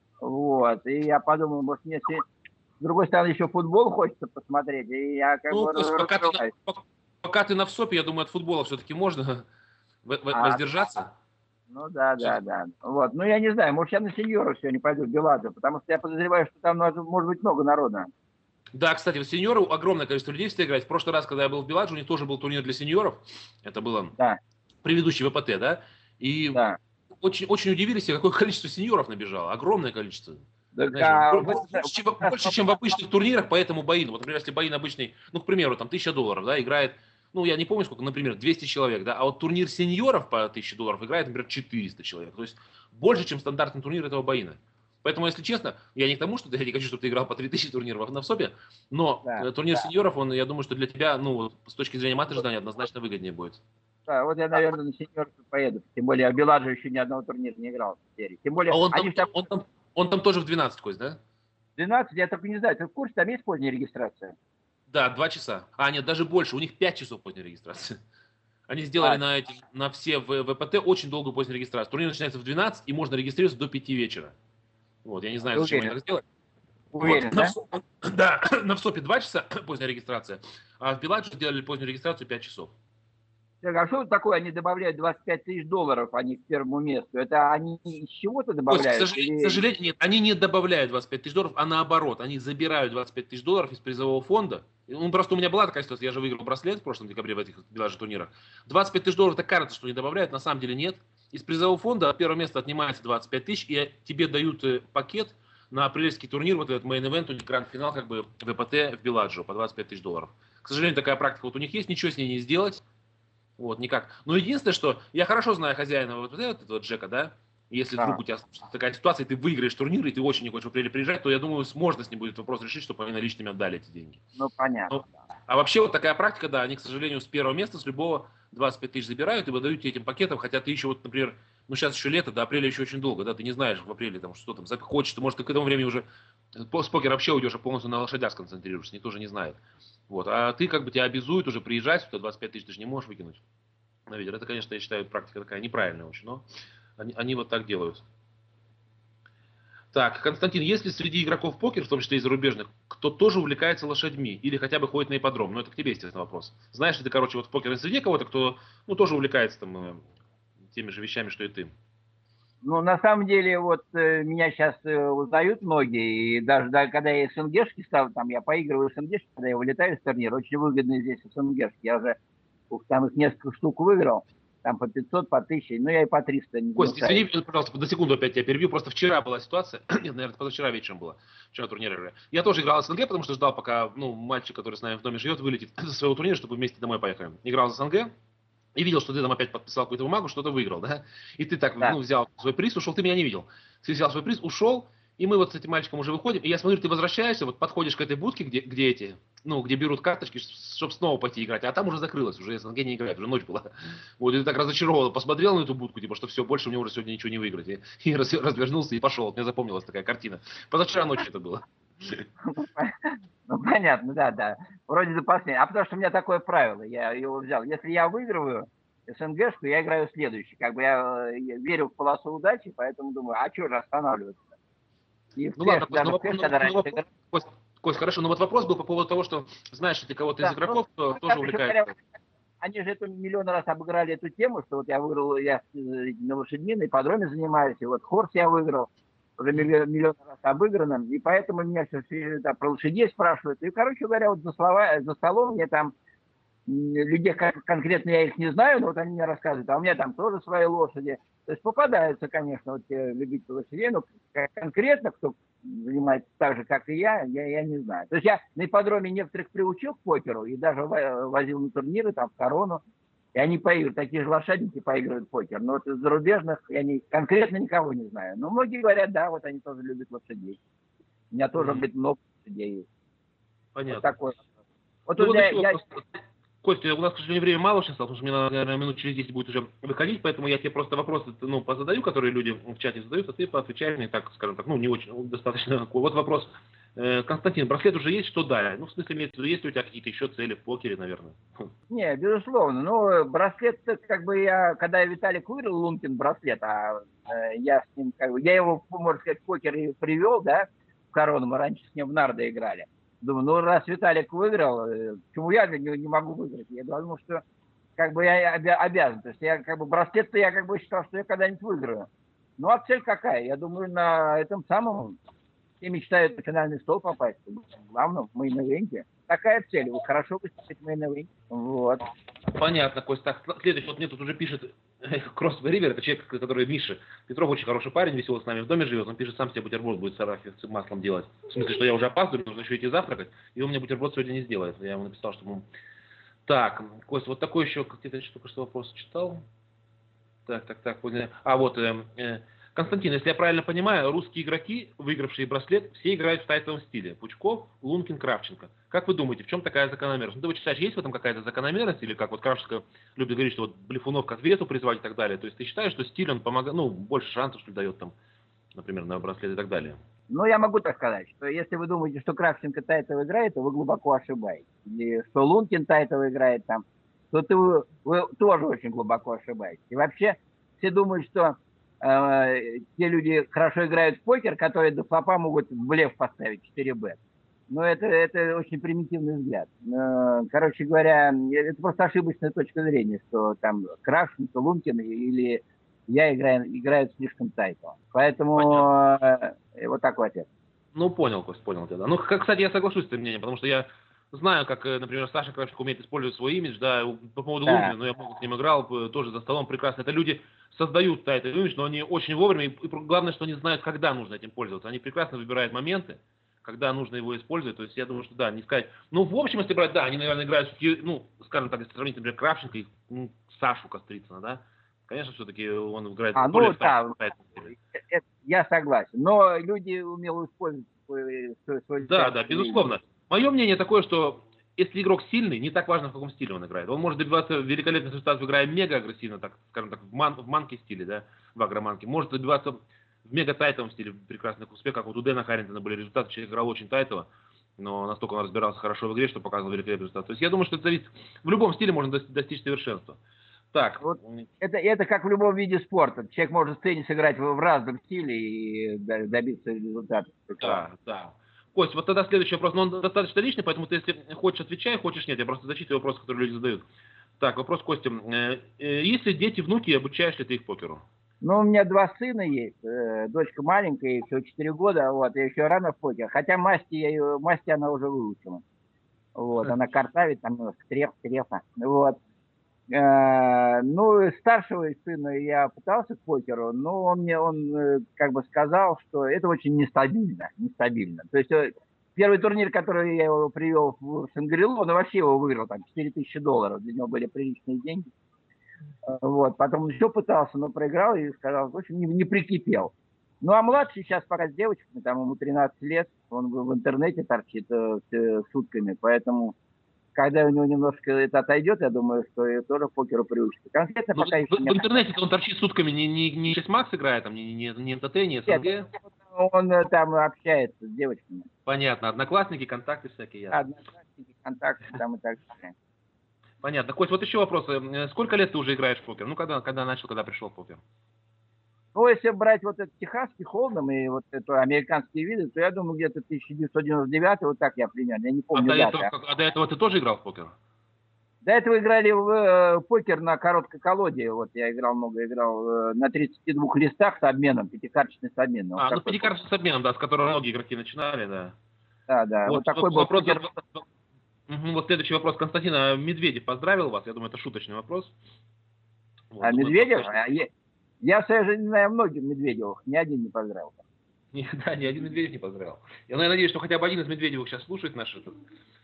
вот, и я подумал, может, мне с другой стороны еще футбол хочется посмотреть, и я как ну, бы... Кость, пока, ты на, пока, пока ты на ВСОПе, я думаю, от футбола все-таки можно воздержаться. А, ну да, да, да. Вот. Ну я не знаю, может я на сеньоров сегодня пойду в Беладу, потому что я подозреваю, что там может быть много народа. Да, кстати, вот сеньоры, огромное количество людей всегда играет. В прошлый раз, когда я был в Беладже, у них тоже был турнир для сеньоров. Это было да. предыдущий ВПТ, да? И да. Очень, очень удивились, какое количество сеньоров набежало. Огромное количество. Так, Знаешь, а, больше, вы... чем, больше, чем в обычных турнирах, поэтому боин. Вот, например, если боин обычный, ну, к примеру, там тысяча долларов, да, играет, ну, я не помню сколько, например, двести человек, да, а вот турнир сеньоров по тысяче долларов играет, например, четыреста человек. То есть больше, чем стандартный турнир этого боина. Поэтому, если честно, я не к тому, что я не хочу, чтобы ты играл по три тысячи турниров на ВСОПе, но да, турнир да. сеньоров, он, я думаю, что для тебя, ну, с точки зрения мат-ожидания, однозначно выгоднее будет. Да, вот я, наверное, на сеньоров поеду. Тем более, я в Беладже еще ни одного турнира не играл в серии. Тем более, а он, они там, там... Он, там, он там тоже в двенадцать, Кость, да? двенадцать, я только не знаю, ты в курсе, там есть поздняя регистрация? Да, два часа. А, нет, даже больше, у них пять часов поздней регистрации. Они сделали а. на, эти, на все ВПТ очень долгую позднюю регистрацию. Турнир начинается в двенадцать, и можно регистрироваться до пяти вечера. Вот, я не знаю, зачем они так сделали. Уверен, вот, да? На, да, на ВСОПе два часа поздняя регистрация, а в Беладже сделали позднюю регистрацию пять часов. Так, а что такое они добавляют двадцать пять тысяч долларов, а не к первому месту? Это они из чего-то добавляют? Ой, к, сожалению, или... к сожалению, нет, они не добавляют двадцать пять тысяч долларов, а наоборот, они забирают двадцать пять тысяч долларов из призового фонда. Ну, просто у меня была такая ситуация, я же выиграл браслет в прошлом декабре в этих Беладже турнирах. двадцать пять тысяч долларов, так кажется, что не добавляют, на самом деле нет. Из призового фонда от первого места отнимается двадцать пять тысяч, и тебе дают пакет на апрельский турнир, вот этот мейн-эвент, у них гранд-финал, как бы ВПТ в Беладжо по двадцать пять тысяч долларов. К сожалению, такая практика вот у них есть, ничего с ней не сделать. Вот, никак. Но единственное, что я хорошо знаю хозяина вот этого Джека, да, если вдруг у тебя такая ситуация, и ты выиграешь турнир, и ты очень не хочешь в апреле приезжать, то я думаю, можно с ним будет вопрос решить, чтобы они наличными отдали эти деньги. Ну, понятно. Но, а вообще вот такая практика, да, они, к сожалению, с первого места, с любого двадцать пять тысяч забирают и выдают тебе этим пакетом, хотя ты еще вот, например, ну сейчас еще лето, до апреля еще очень долго, да, ты не знаешь в апреле там, что там захочешь, ты, может, к этому времени уже с покера вообще уйдешь, а полностью на лошадях сконцентрируешься, никто же не знает. Вот, а ты как бы тебя обязуют уже приезжать, сюда двадцать пять тысяч ты же не можешь выкинуть на ветер. Это, конечно, я считаю, практика такая неправильная очень, но они, они вот так делают. Так, Константин, есть ли среди игроков покер, в том числе и зарубежных, кто тоже увлекается лошадьми или хотя бы ходит на ипподром? Ну, это к тебе, естественно, вопрос. Знаешь ли ты, короче, вот в покерной среде кого-то, кто, ну, тоже увлекается там теми же вещами, что и ты? Ну, на самом деле, вот э, меня сейчас э, узнают многие, и даже да, когда я СНГшки стал, там, я поигрываю СНГшки, когда я вылетаю из турнира, очень выгодно здесь СНГшки. Я уже ух, там их несколько штук выиграл, там по пятьсот, по тысяче, ну, я и по триста не Кость, извини, пожалуйста, на секунду опять тебя перебью, просто вчера была ситуация, нет, наверное, позавчера вечером была, вчера турнир играли. Я тоже играл в СНГ, потому что ждал, пока, ну, мальчик, который с нами в доме живет, вылетит со своего турнира, чтобы вместе домой поехали. Играл в СНГ, и видел, что ты там опять подписал какую-то бумагу, что-то выиграл, да? И ты так, да. ну, взял свой приз, ушел, ты меня не видел. Ты взял свой приз, ушел, и мы вот с этим мальчиком уже выходим, и я смотрю, ты возвращаешься, вот подходишь к этой будке, где, где эти, ну, где берут карточки, чтобы снова пойти играть, а там уже закрылось, уже СНГ не играет, уже ночь была. Вот, и ты так разочарованно посмотрел на эту будку, типа, что все, больше мне уже сегодня ничего не выиграть. И, и развернулся и пошел. Мне запомнилась такая картина. Позавчера ночью это было. Ну, понятно, да, да. Вроде за последний. А потому что у меня такое правило, я его взял. Если я выигрываю СНГшку, я играю следующий. Как бы я, я верю в полосу удачи, поэтому думаю, а что же останавливаться? И ну ладно, Кость, ну, флеш, ну, ну, вопрос, играл... Кость, Кость, хорошо, но вот вопрос был по поводу того, что знаешь ли кого-то да, из игроков, кто ну, тоже увлекается. Говоря, они же это миллион раз обыграли эту тему, что вот я выиграл, я на лошадьми, на ипподроме занимаюсь, и вот хорс я выиграл. Уже миллион раз обыграно, и поэтому меня все да, про лошадей спрашивают. И, короче говоря, вот за, слова, за столом мне там людей конкретно я их не знаю, но вот они мне рассказывают, а у меня там тоже свои лошади. То есть попадаются, конечно, вот те любители лошадей, но конкретно, кто занимается так же, как и я, я, я не знаю. То есть я на ипподроме некоторых приучил к покеру и даже возил на турниры, там, в Корону. И они поигрывают, такие же лошадники поигрывают в покер. Но вот из зарубежных я не, конкретно никого не знаю. Но многие говорят, да, вот они тоже любят лошадей. У меня тоже, Мгм. говорит, много лошадей есть. Вот Понятно. такой. Вот Ну у вот меня, еще я, вопрос. Костя, у нас, к сожалению, время мало сейчас, потому что мне надо, наверное, минут через десять будет уже выходить, поэтому я тебе просто вопросы ну, позадаю, которые люди в чате задают, а ты поотвечаешь мне так, скажем так, ну, не очень, ну, достаточно. Вот вопрос. Э, Константин, браслет уже есть, что далее? Ну, в смысле, имеется в виду, есть ли у тебя какие-то еще цели в покере, наверное? не, безусловно. Ну, браслет, как бы я, когда я Виталик выиграл Лункин браслет, а э, я с ним, как бы, я его, можно сказать, в покер и привел, да, в корону, мы раньше с ним в нарды играли. Думаю, ну, раз Виталик выиграл, э, почему я не, не могу выиграть? Я думаю, что как бы я обя- обязан. То есть я как бы браслет-то я как бы считал, что я когда-нибудь выиграю. Ну, а цель какая? Я думаю, на этом самом все мечтают на финальный стол попасть. Главное, в мейн-ивенте. Такая цель. Вы хорошо выступить в мейн-ивенте. Вот. Понятно, Костя. Так, следующий, вот мне тут уже пишет Кросс Ривер, это человек, который Миша. Петров очень хороший парень, веселый, с нами в доме живет. Он пишет, сам себе бутерброд будет с арахисовым с маслом делать. В смысле, что я уже опаздываю, нужно еще идти завтракать, и он мне бутерброд сегодня не сделает. Я ему написал, что ему... Так, Костя, вот такой еще, где-то я только что вопрос читал. Так, так, так. вот, э, А вот, э, э, Константин, если я правильно понимаю, русские игроки, выигравшие браслет, все играют в тайтовом стиле. Пучков, Лункин, Кравченко. Как вы думаете, в чем такая закономерность? Ну, ты вот считаешь, есть в этом какая-то закономерность? Или как вот Кравченко любит говорить, что вот блефунов к ответу призвать и так далее? То есть ты считаешь, что стиль, он помогает, ну, больше шансов, что ли, дает там, например, на браслет и так далее? Ну, я могу так сказать, что если вы думаете, что Кравченко Тайтова играет, то вы глубоко ошибаетесь. Или что Лункин Тайтова играет там, то ты, вы, вы тоже очень глубоко ошибаетесь. И вообще все думают, что э, те люди хорошо играют в покер, которые до флопа могут в блеф поставить четыре бэ. Но это, это очень примитивный взгляд. Э, Короче говоря, это просто ошибочная точка зрения, что там Кравченко, Лункин или я играю, играют слишком тайтово. Поэтому э, вот такой ответ. Ну, понял, Кость, понял тебя. Да. Ну, как, кстати, я соглашусь с твоим мнением, потому что я знаю, как, э, например, Саша Кравченко умеет использовать свой имидж, да, у- по поводу Да. Лункина, ну, я много с ним играл, э, тоже за столом прекрасно. Это люди создают да, этот имидж, но они очень вовремя, и, и главное, что они знают, когда нужно этим пользоваться. Они прекрасно выбирают моменты, когда нужно его использовать. То есть я думаю, что да, не сказать. Ну, в общем, если брать, да, они, наверное, играют, все-таки, ну, скажем так, если сравнить, например, Кравченко и ну, Сашу Кострицына, да, конечно, все-таки он играет А, более ну в тайт- да, в тайтовом стиле. это я согласен. Но люди умело используют свой, свой, свой Да, тайт. да, безусловно. Мое мнение такое, что если игрок сильный, не так важно, в каком стиле он играет. Он может добиваться великолепных результатов, играя мега агрессивно, так скажем так, в, ман, в манке стиле, да, в агроманке. Может добиваться в мега тайтовом стиле прекрасных успехов, как вот у Дэна Харрингтона были результаты, человек играл очень тайтово, но настолько он разбирался хорошо в игре, что показывал великолепный результат. То есть я думаю, что это зависит, в любом стиле можно достичь совершенства. Так. Вот это, это как в любом виде спорта. Человек может в теннис играть в, в разном стиле и добиться результата. Да, да. Кость, вот тогда следующий вопрос, но он достаточно личный, поэтому ты, если хочешь, отвечай, хочешь, нет. Я просто зачитываю вопросы, которые люди задают. Так, вопрос, Костя. Э, э, есть ли дети, внуки, обучаешь ли ты их покеру? Ну, у меня два сына есть. Э, дочка маленькая, ей всего четыре года, вот, и еще рано в покер. Хотя масти, я ее, масти она уже выучила. Вот, она картавит, там немножко треф, трефа. Вот. Э, ну, старшего сына я пытался к покеру, но он мне, он э, как бы сказал, что это очень нестабильно, нестабильно. То есть э, первый турнир, который я его привел в Шангрилу, он вообще его выиграл, там, четыре тысячи долларов, для него были приличные деньги. Э, Вот, потом еще пытался, но проиграл и сказал, в общем, не, не прикипел. Ну, а младший сейчас пока с девочками, там ему тринадцать лет, он в интернете торчит э, с, сутками, поэтому когда у него немножко это отойдет, я думаю, что и тоже к покеру приучится. Конкретно Ну, пока в, еще в нет. интернете он торчит сутками, не, не, не шесть макс играет, там, не, не, не МТТ, не СНГ. Нет, он э, там общается с девочками. Понятно, одноклассники, контакты всякие. Ясно. Одноклассники, контакты там и так далее. Понятно. Кость, вот еще вопрос. Э, Сколько лет ты уже играешь в покер? Ну, когда, когда начал, когда пришел в покер? Ну, если брать вот этот техасский холдом и вот это американские виды, то я думаю, где-то тысяча девятьсот девяносто девятый, вот так я примерно, я не А помню до, даты. этого, а до этого ты тоже играл в покер? До этого играли в э, покер на короткой колоде. Вот я играл много, играл э, на тридцати двух листах с обменом, пятикарточный с обменом. А, Вот ну пятикарточный с обменом, да, с которого многие игроки начинали, да. Да, да. Вот, Вот, такой был вопрос, покер. Угу, вот следующий вопрос. Константина Медведев поздравил вас. Я думаю, это шуточный вопрос. Вот, А думаю, Медведев? достаточно... А я, я, в своей жизни знаю многих Медведевых, ни один не поздравил. Не, да, ни один Медведев не поздравил. Я, наверное, надеюсь, что хотя бы один из Медведевых сейчас слушает наш этот,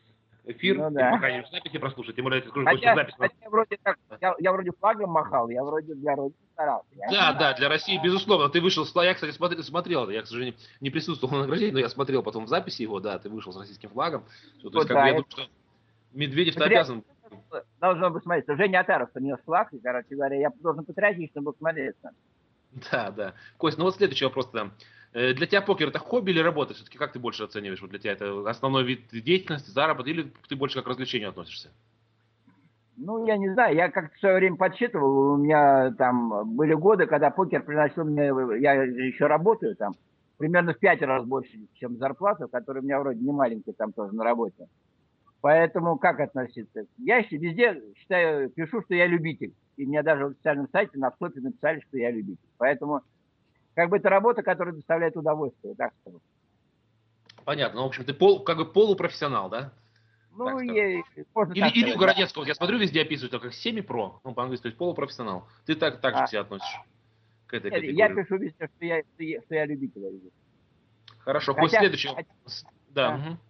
эфир, Ну и да. пока не записи прослушать, тем более, я говорю, Хотя, запись. хотя я, вроде как, я, я вроде флагом махал, я вроде для Родины старался. Я Да, да, для России, безусловно. Ты вышел, с- я, кстати, смотрел, смотрел, я, к сожалению, не присутствовал на награждении, но я смотрел потом в записи его, да, ты вышел с российским флагом. Что, то есть, Вот, как бы, да, я это, думаю, что Медведев-то это реально обязан. должно быть смотреться. Женя Атаров нес флаг, и, короче говоря, я должен патриотично был смотреться. Да, да. Кость, ну вот следующий вопрос там. Э, Для тебя покер это хобби или работа? Все-таки как ты больше оцениваешь? Вот для тебя это основной вид деятельности, заработок, или ты больше как к развлечению относишься? Ну, я не знаю, я как-то в свое время подсчитывал, у меня там были годы, когда покер приносил мне, я еще работаю там, примерно в пять раз больше, чем зарплата, которая у меня вроде не маленькая там тоже на работе. Поэтому как относиться? Я везде считаю, пишу, что я любитель. И мне даже в официальном сайте на стопе написали, что я любитель. Поэтому как бы это работа, которая доставляет удовольствие, так скажу. Понятно. Ну, в общем, ты пол, как бы полупрофессионал, да? Ну, Так скажем. и, можно Или, так или у сказать, да. Городецкого, вот я смотрю, везде описывают это как семи-про, ну, по-английски, то есть полупрофессионал. Ты так, так же А, к себя относишь, к этой нет, я категории. пишу везде, что я, что я, что я любитель. я любитель. Хорошо, Кость, Хотя, следующий хотя, вопрос. Да, да, мгм.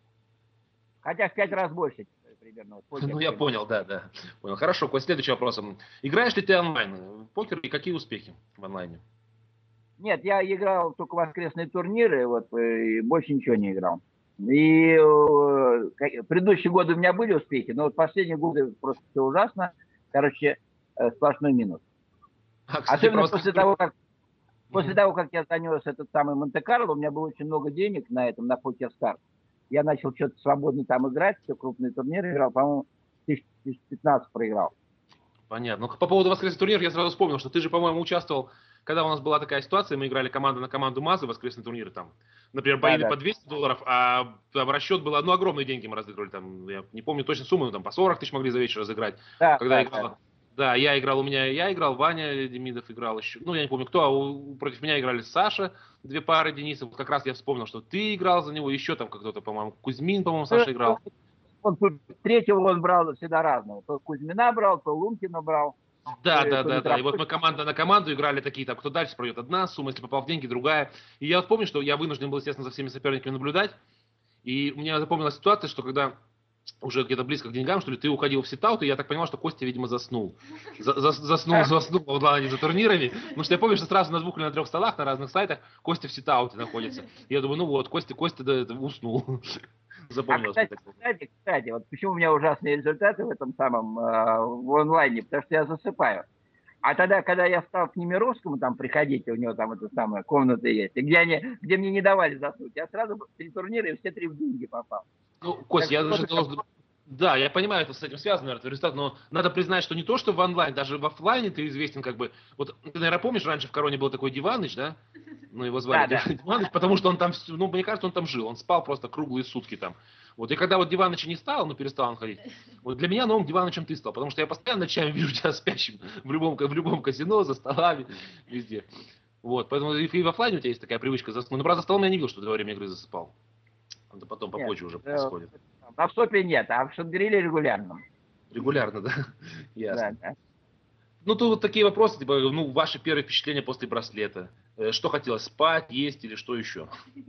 хотя в пять раз больше примерно. Вот, покер, Ну, я чем- понял, да, да. Понял. Хорошо, Кость, следующий вопрос. Играешь ли ты онлайн в покер и какие успехи в онлайне? Нет, я играл только воскресные турниры, вот, и больше ничего не играл. И э, ка- предыдущие годы у меня были успехи, но вот последние годы просто все ужасно. Короче, э, сплошной минус. А, кстати, про Особенно после воскресный того, как после Мгм. того, как я занес этот самый Монте-Карло, у меня было очень много денег на этом, на покер-старт. Я начал что-то свободно там играть, все крупные турниры играл, по-моему, тысяч пятнадцать проиграл. Понятно. Ну, по поводу воскресных турниров я сразу вспомнил, что ты же, по-моему, участвовал, когда у нас была такая ситуация, мы играли команда на команду МАЗы, воскресные турниры там. Например, Да, боили да. по двести долларов, а там расчет был, ну, огромные деньги мы разыгрывали, там, я не помню точно сумму, но там по сорок тысяч могли за вечер разыграть. Да, Когда да, играла, да. да, я играл, у меня, я играл, Ваня Демидов играл еще, ну, я не помню кто, а у- против меня играли Саша, две пары, Денисов. Вот как раз я вспомнил, что ты играл за него, еще там кто-то, по-моему, Кузьмин, по-моему, Саша играл. Он, третьего он брал всегда разного. То Кузьмина брал, то Лункина брал. Да, э, да, то да, да. И вот Митрофанова. мы команда на команду играли такие, там, кто дальше пройдет одна сумма, если попал в деньги, другая. И я вот помню, что я вынужден был, естественно, за всеми соперниками наблюдать. И у меня запомнилась ситуация, что когда уже где-то близко к деньгам, что ли, ты уходил в сетаут, и я так понимал, что Костя, видимо, заснул. За- за- заснул, заснул в онлайне за турнирами. Потому что я помню, что сразу на двух или на трех столах на разных сайтах Костя в сетауте находится. И я думаю, ну вот, Костя, Костя да, это, уснул. А, Запомнилось мне кстати, такое. кстати, кстати, вот почему у меня ужасные результаты в этом самом э, в онлайне, потому что я засыпаю. А тогда, когда я стал к Немировскому там приходить, у него там эта самая комната есть, и где, они, где мне не давали заснуть, я сразу в три турнира и все три в деньги попал. Ну, Кость, Так я что даже вот должен... Да, я понимаю, это с этим связано, наверное, твой результат, но надо признать, что не то, что в онлайн, даже в офлайне ты известен как бы... Вот ты, наверное, помнишь, раньше в Короне был такой Диваныч, да? Ну, его звали Да, да. Диваныч, потому что он там, всю- ну, мне кажется, он там жил, он спал просто круглые сутки там. Вот, и когда вот Диваныча не стало, ну, перестал он ходить, вот для меня новым Диванычем ты стал, потому что я постоянно ночами вижу тебя спящим в любом, в любом казино, за столами, везде. Вот, поэтому и в офлайне у тебя есть такая привычка заснуть. Но, правда, за столом я не видел, что ты во время игры засыпал. Это потом Нет, попозже уже э, происходит. на стопе нет, а в Шангриле регулярно. Регулярно, да? Да, Ясно. да. Ну, то вот такие вопросы, типа, ну, ваши первые впечатления после браслета. Э, Что хотелось, спать, есть или что еще?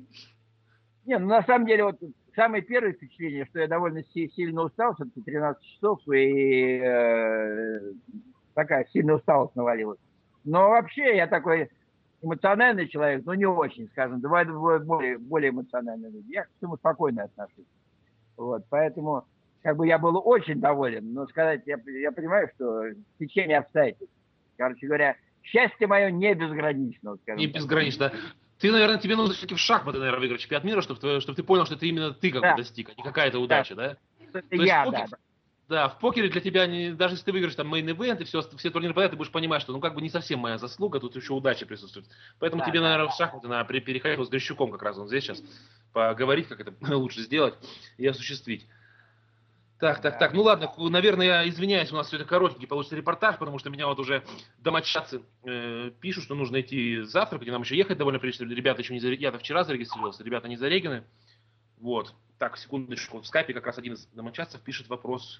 Не, ну на самом деле, вот самое первое впечатление, что я довольно си- сильно устал, все-таки тринадцать часов, и э, такая сильная усталость навалилась. Но вообще я такой эмоциональный человек, но не очень, скажем, бывают более, более эмоциональные люди. Я к всему спокойно отношусь. Вот, поэтому как бы я был очень доволен, но сказать, я, я понимаю, что течение обстоятельств. Короче говоря, счастье мое не безгранично, вот Не скажем так. безгранично. Ты, наверное, тебе нужно все-таки в шахматы, наверное, выиграть чемпионат мира, чтобы, ты- чтобы ты понял, что это именно ты как бы Да, достиг, а не какая-то да, удача, да? это То есть в я, покер- да. да, в покере для тебя, не, даже если ты выиграешь там мейн-ивент и все, все турниры подряд, ты будешь понимать, что ну как бы не совсем моя заслуга, тут еще удача присутствует. Поэтому Да, тебе, да. наверное, в шахматы надо при- переходить вот с Грищуком как раз, он здесь сейчас, поговорить, как это лучше сделать и осуществить. Так, так, Да. так, ну ладно, ку- наверное, я извиняюсь, у нас сегодня коротенький получится репортаж, потому что меня вот уже домочадцы э, пишут, что нужно идти завтракать, и нам еще ехать довольно прилично. Ребята еще не заре- я-то вчера зарегистрировался, ребята не зареганы. Вот, так, секундочку, в скайпе как раз один из домочадцев пишет вопрос.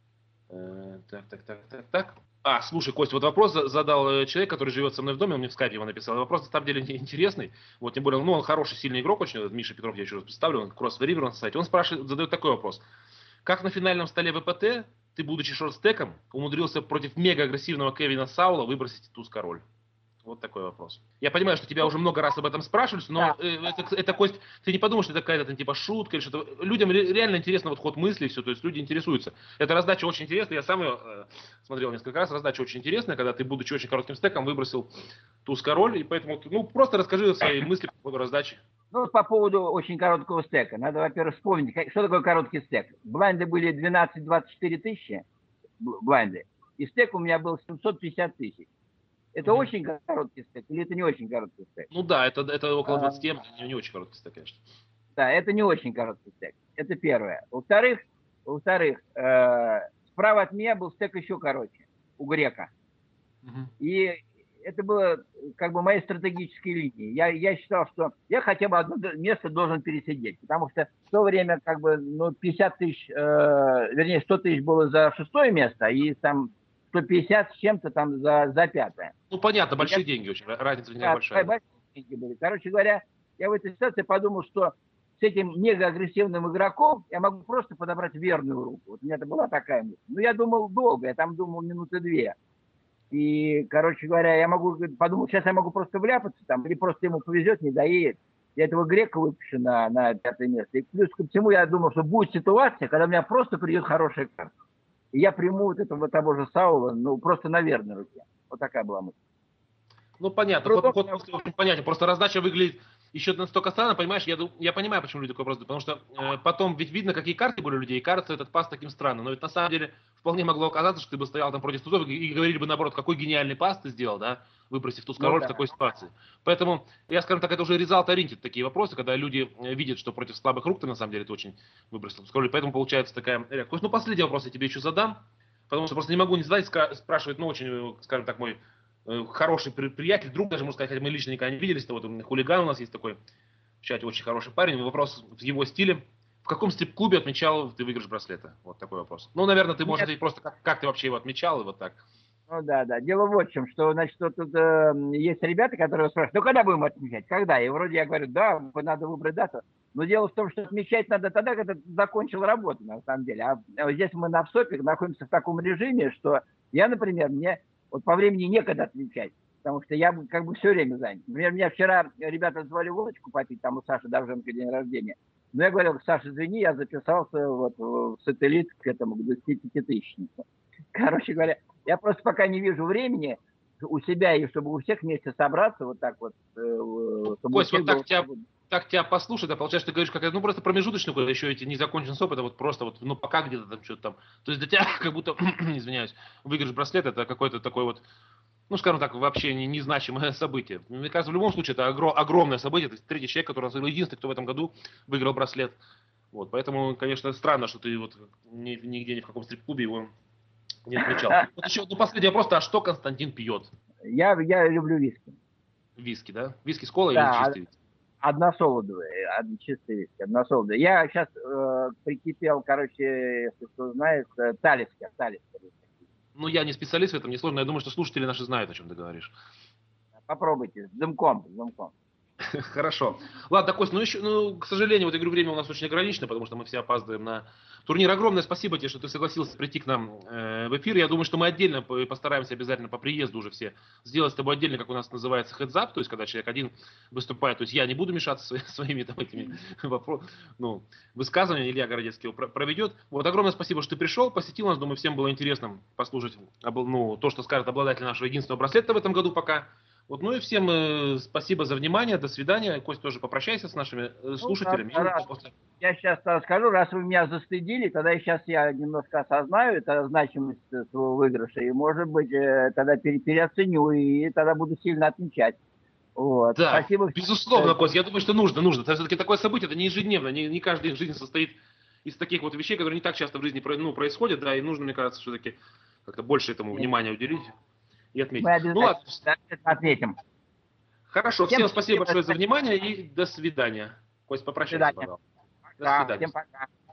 Э, так, так, так, так, так. А, слушай, Кость, вот вопрос за- задал э, человек, который живет со мной в доме, он мне в скайпе его написал. Вопрос на самом деле не интересный. Вот, тем более, ну, он хороший, сильный игрок очень, этот Миша Петров, я еще раз представлю, он кросс Ривер на сайте. Он спрашивает, задает такой вопрос. Как на финальном столе ВПТ ты, будучи шортстеком, умудрился против мега-агрессивного Кевина Саула выбросить туз-король? Вот такой вопрос. Я понимаю, что тебя уже много раз об этом спрашивали, но да. это, это, Кость, ты не подумай, что это какая-то типа шутка или что-то. Людям реально интересно вот ход мысли и все, то есть люди интересуются. Эта раздача очень интересная, я сам ее э, смотрел несколько раз, раздача очень интересная, когда ты, будучи очень коротким стеком, выбросил туз-король, и поэтому, ну, просто расскажи свои мысли по поводу раздачи. Ну, по поводу очень короткого стека. Надо, во-первых, вспомнить, что такое короткий стек. Блайнды были двенадцать-двадцать четыре тысячи, блайнды, и стек у меня был семьсот пятьдесят тысяч. Это mm-hmm. очень короткий стек или это не очень короткий стек? Ну да, это, это около двадцати, а, не, не очень короткий стек, конечно. Да, это не очень короткий стек. Это первое. Во-вторых, во-вторых э, справа от меня был стек еще короче, у грека. Mm-hmm. И это было как бы моей стратегической линией. Я, я считал, что я хотя бы одно место должен пересидеть, потому что в то время как бы ну, пятьдесят тысяч, э, вернее сто тысяч было за шестое место, и там сто пятьдесят с чем-то там за, за пятое. Ну, понятно, большие я, деньги очень, разница не да, большая. Большие деньги были. Короче говоря, я в этой ситуации подумал, что с этим мега-агрессивным игроком я могу просто подобрать верную руку. Вот у меня это была такая мысль. Ну, я думал долго, я там думал минуты две. И, короче говоря, я могу подумать, сейчас я могу просто вляпаться там, или просто ему повезет, не доедет. Я этого грека выпущу на, на пятое место. И плюс ко всему я думал, что будет ситуация, когда у меня просто придет хорошая карта. И я приму вот этого того же Саула, ну, просто на верной руке. Вот такая была мысль. Ну, понятно, ход, ход очень понятен. Просто раздача выглядит еще настолько странно, понимаешь, я, я понимаю, почему люди такой вопрос задают, потому что э, потом ведь видно, какие карты были у людей, и кажется этот пас таким странным. Но ведь на самом деле вполне могло оказаться, что ты бы стоял там против тузов и, и говорили бы наоборот, какой гениальный пас ты сделал, да, выбросив туз-король ну, да. в такой ситуации. Поэтому, я скажем так, это уже результат-ориентед такие вопросы, когда люди видят, что против слабых рук ты на самом деле ты очень выбросил туз-король, поэтому получается такая реакция. Ну, последний вопрос я тебе еще задам, потому что просто не могу не задать, спрашивает, ну, очень, скажем так, мой хороший приятель, друг даже, можно сказать, хотя мы лично никогда не виделись, то вот хулиган у нас есть такой в чате, очень хороший парень, вопрос в его стиле. В каком стрип-клубе отмечал ты выигрыш браслета? Вот такой вопрос. Ну, наверное, ты можешь ответить просто, как, как ты вообще его отмечал, и вот так. Ну, да, да. Дело вот в чем, что, значит, вот тут э, есть ребята, которые спрашивают, ну, когда будем отмечать? Когда? И вроде я говорю, да, надо выбрать дату. Но дело в том, что отмечать надо тогда, когда ты закончил работу, на самом деле. А, а здесь мы на ВСОПе находимся в таком режиме, что я, например, мне вот по времени некогда отмечать, потому что я как бы все время занят. Например, меня вчера ребята звали водочку попить, там у Саши Довженко день рождения. Но я говорил, Саша, извини, я записался вот в сателлит к этому, к двадцатипятитысячнику. Короче говоря, я просто пока не вижу времени у себя, и чтобы у всех вместе собраться, вот так вот. Кость, вот так тебя, так тебя послушать, а получается, ты говоришь, как ну просто промежуточный какой-то, еще эти незаконченный срок, это вот просто вот, ну пока где-то там что-то там. То есть для тебя как будто, извиняюсь, выигрыш браслет, это какой-то такой вот, ну скажем так, вообще незначимое событие. Мне кажется, в любом случае это огром, огромное событие, это третий человек, который единственный, кто в этом году выиграл браслет. Вот, поэтому, конечно, странно, что ты вот нигде, ни в каком стрип-клубе его не отмечал. Вот еще ну, последний вопрос, а что Константин пьет? Я, я люблю виски. Виски, да? Виски с колой да, или чистый виски? Односолодовый, чистый виски, односолодовый. Я сейчас э, прикипел, короче, если кто знает, талиска, талиска. Ну, я не специалист в этом, не сложно. Я думаю, что слушатели наши знают, о чем ты говоришь. Попробуйте, с дымком, с дымком. Хорошо. Ладно, Кость, ну еще, ну, к сожалению, вот я говорю, время у нас очень ограничено, потому что мы все опаздываем на турнир. Огромное спасибо тебе, что ты согласился прийти к нам э, в эфир. Я думаю, что мы отдельно постараемся обязательно по приезду уже все сделать с тобой отдельно, как у нас называется, heads-up, то есть когда человек один выступает, то есть я не буду мешаться свои, своими там этими ну, высказываниями, Илья Городецкий его проведет. Вот, огромное спасибо, что ты пришел, посетил нас, думаю, всем было интересно послушать ну, то, что скажет обладатель нашего единственного браслета в этом году пока. Вот, ну и всем э, спасибо за внимание, до свидания. Кость, тоже попрощайся с нашими э, слушателями. Ну, да, после... Я сейчас скажу, раз вы меня застыдили, тогда сейчас я немножко осознаю это значимость своего выигрыша, и, может быть, э, тогда пере переоценю, и тогда буду сильно отмечать. Вот. Да, спасибо. Безусловно, Кость, я думаю, что нужно, нужно. Это все-таки такое событие, это не ежедневно, не, не каждый день жизнь состоит из таких вот вещей, которые не так часто в жизни ну, происходят, да, и нужно, мне кажется, все-таки как-то больше этому внимания уделить. И отметить. Мы обязательно ну, ладно. отметим. Хорошо, всем, всем спасибо большое за внимание и до свидания. Кость, попрощайся, пожалуйста. До свидания. Всем пока.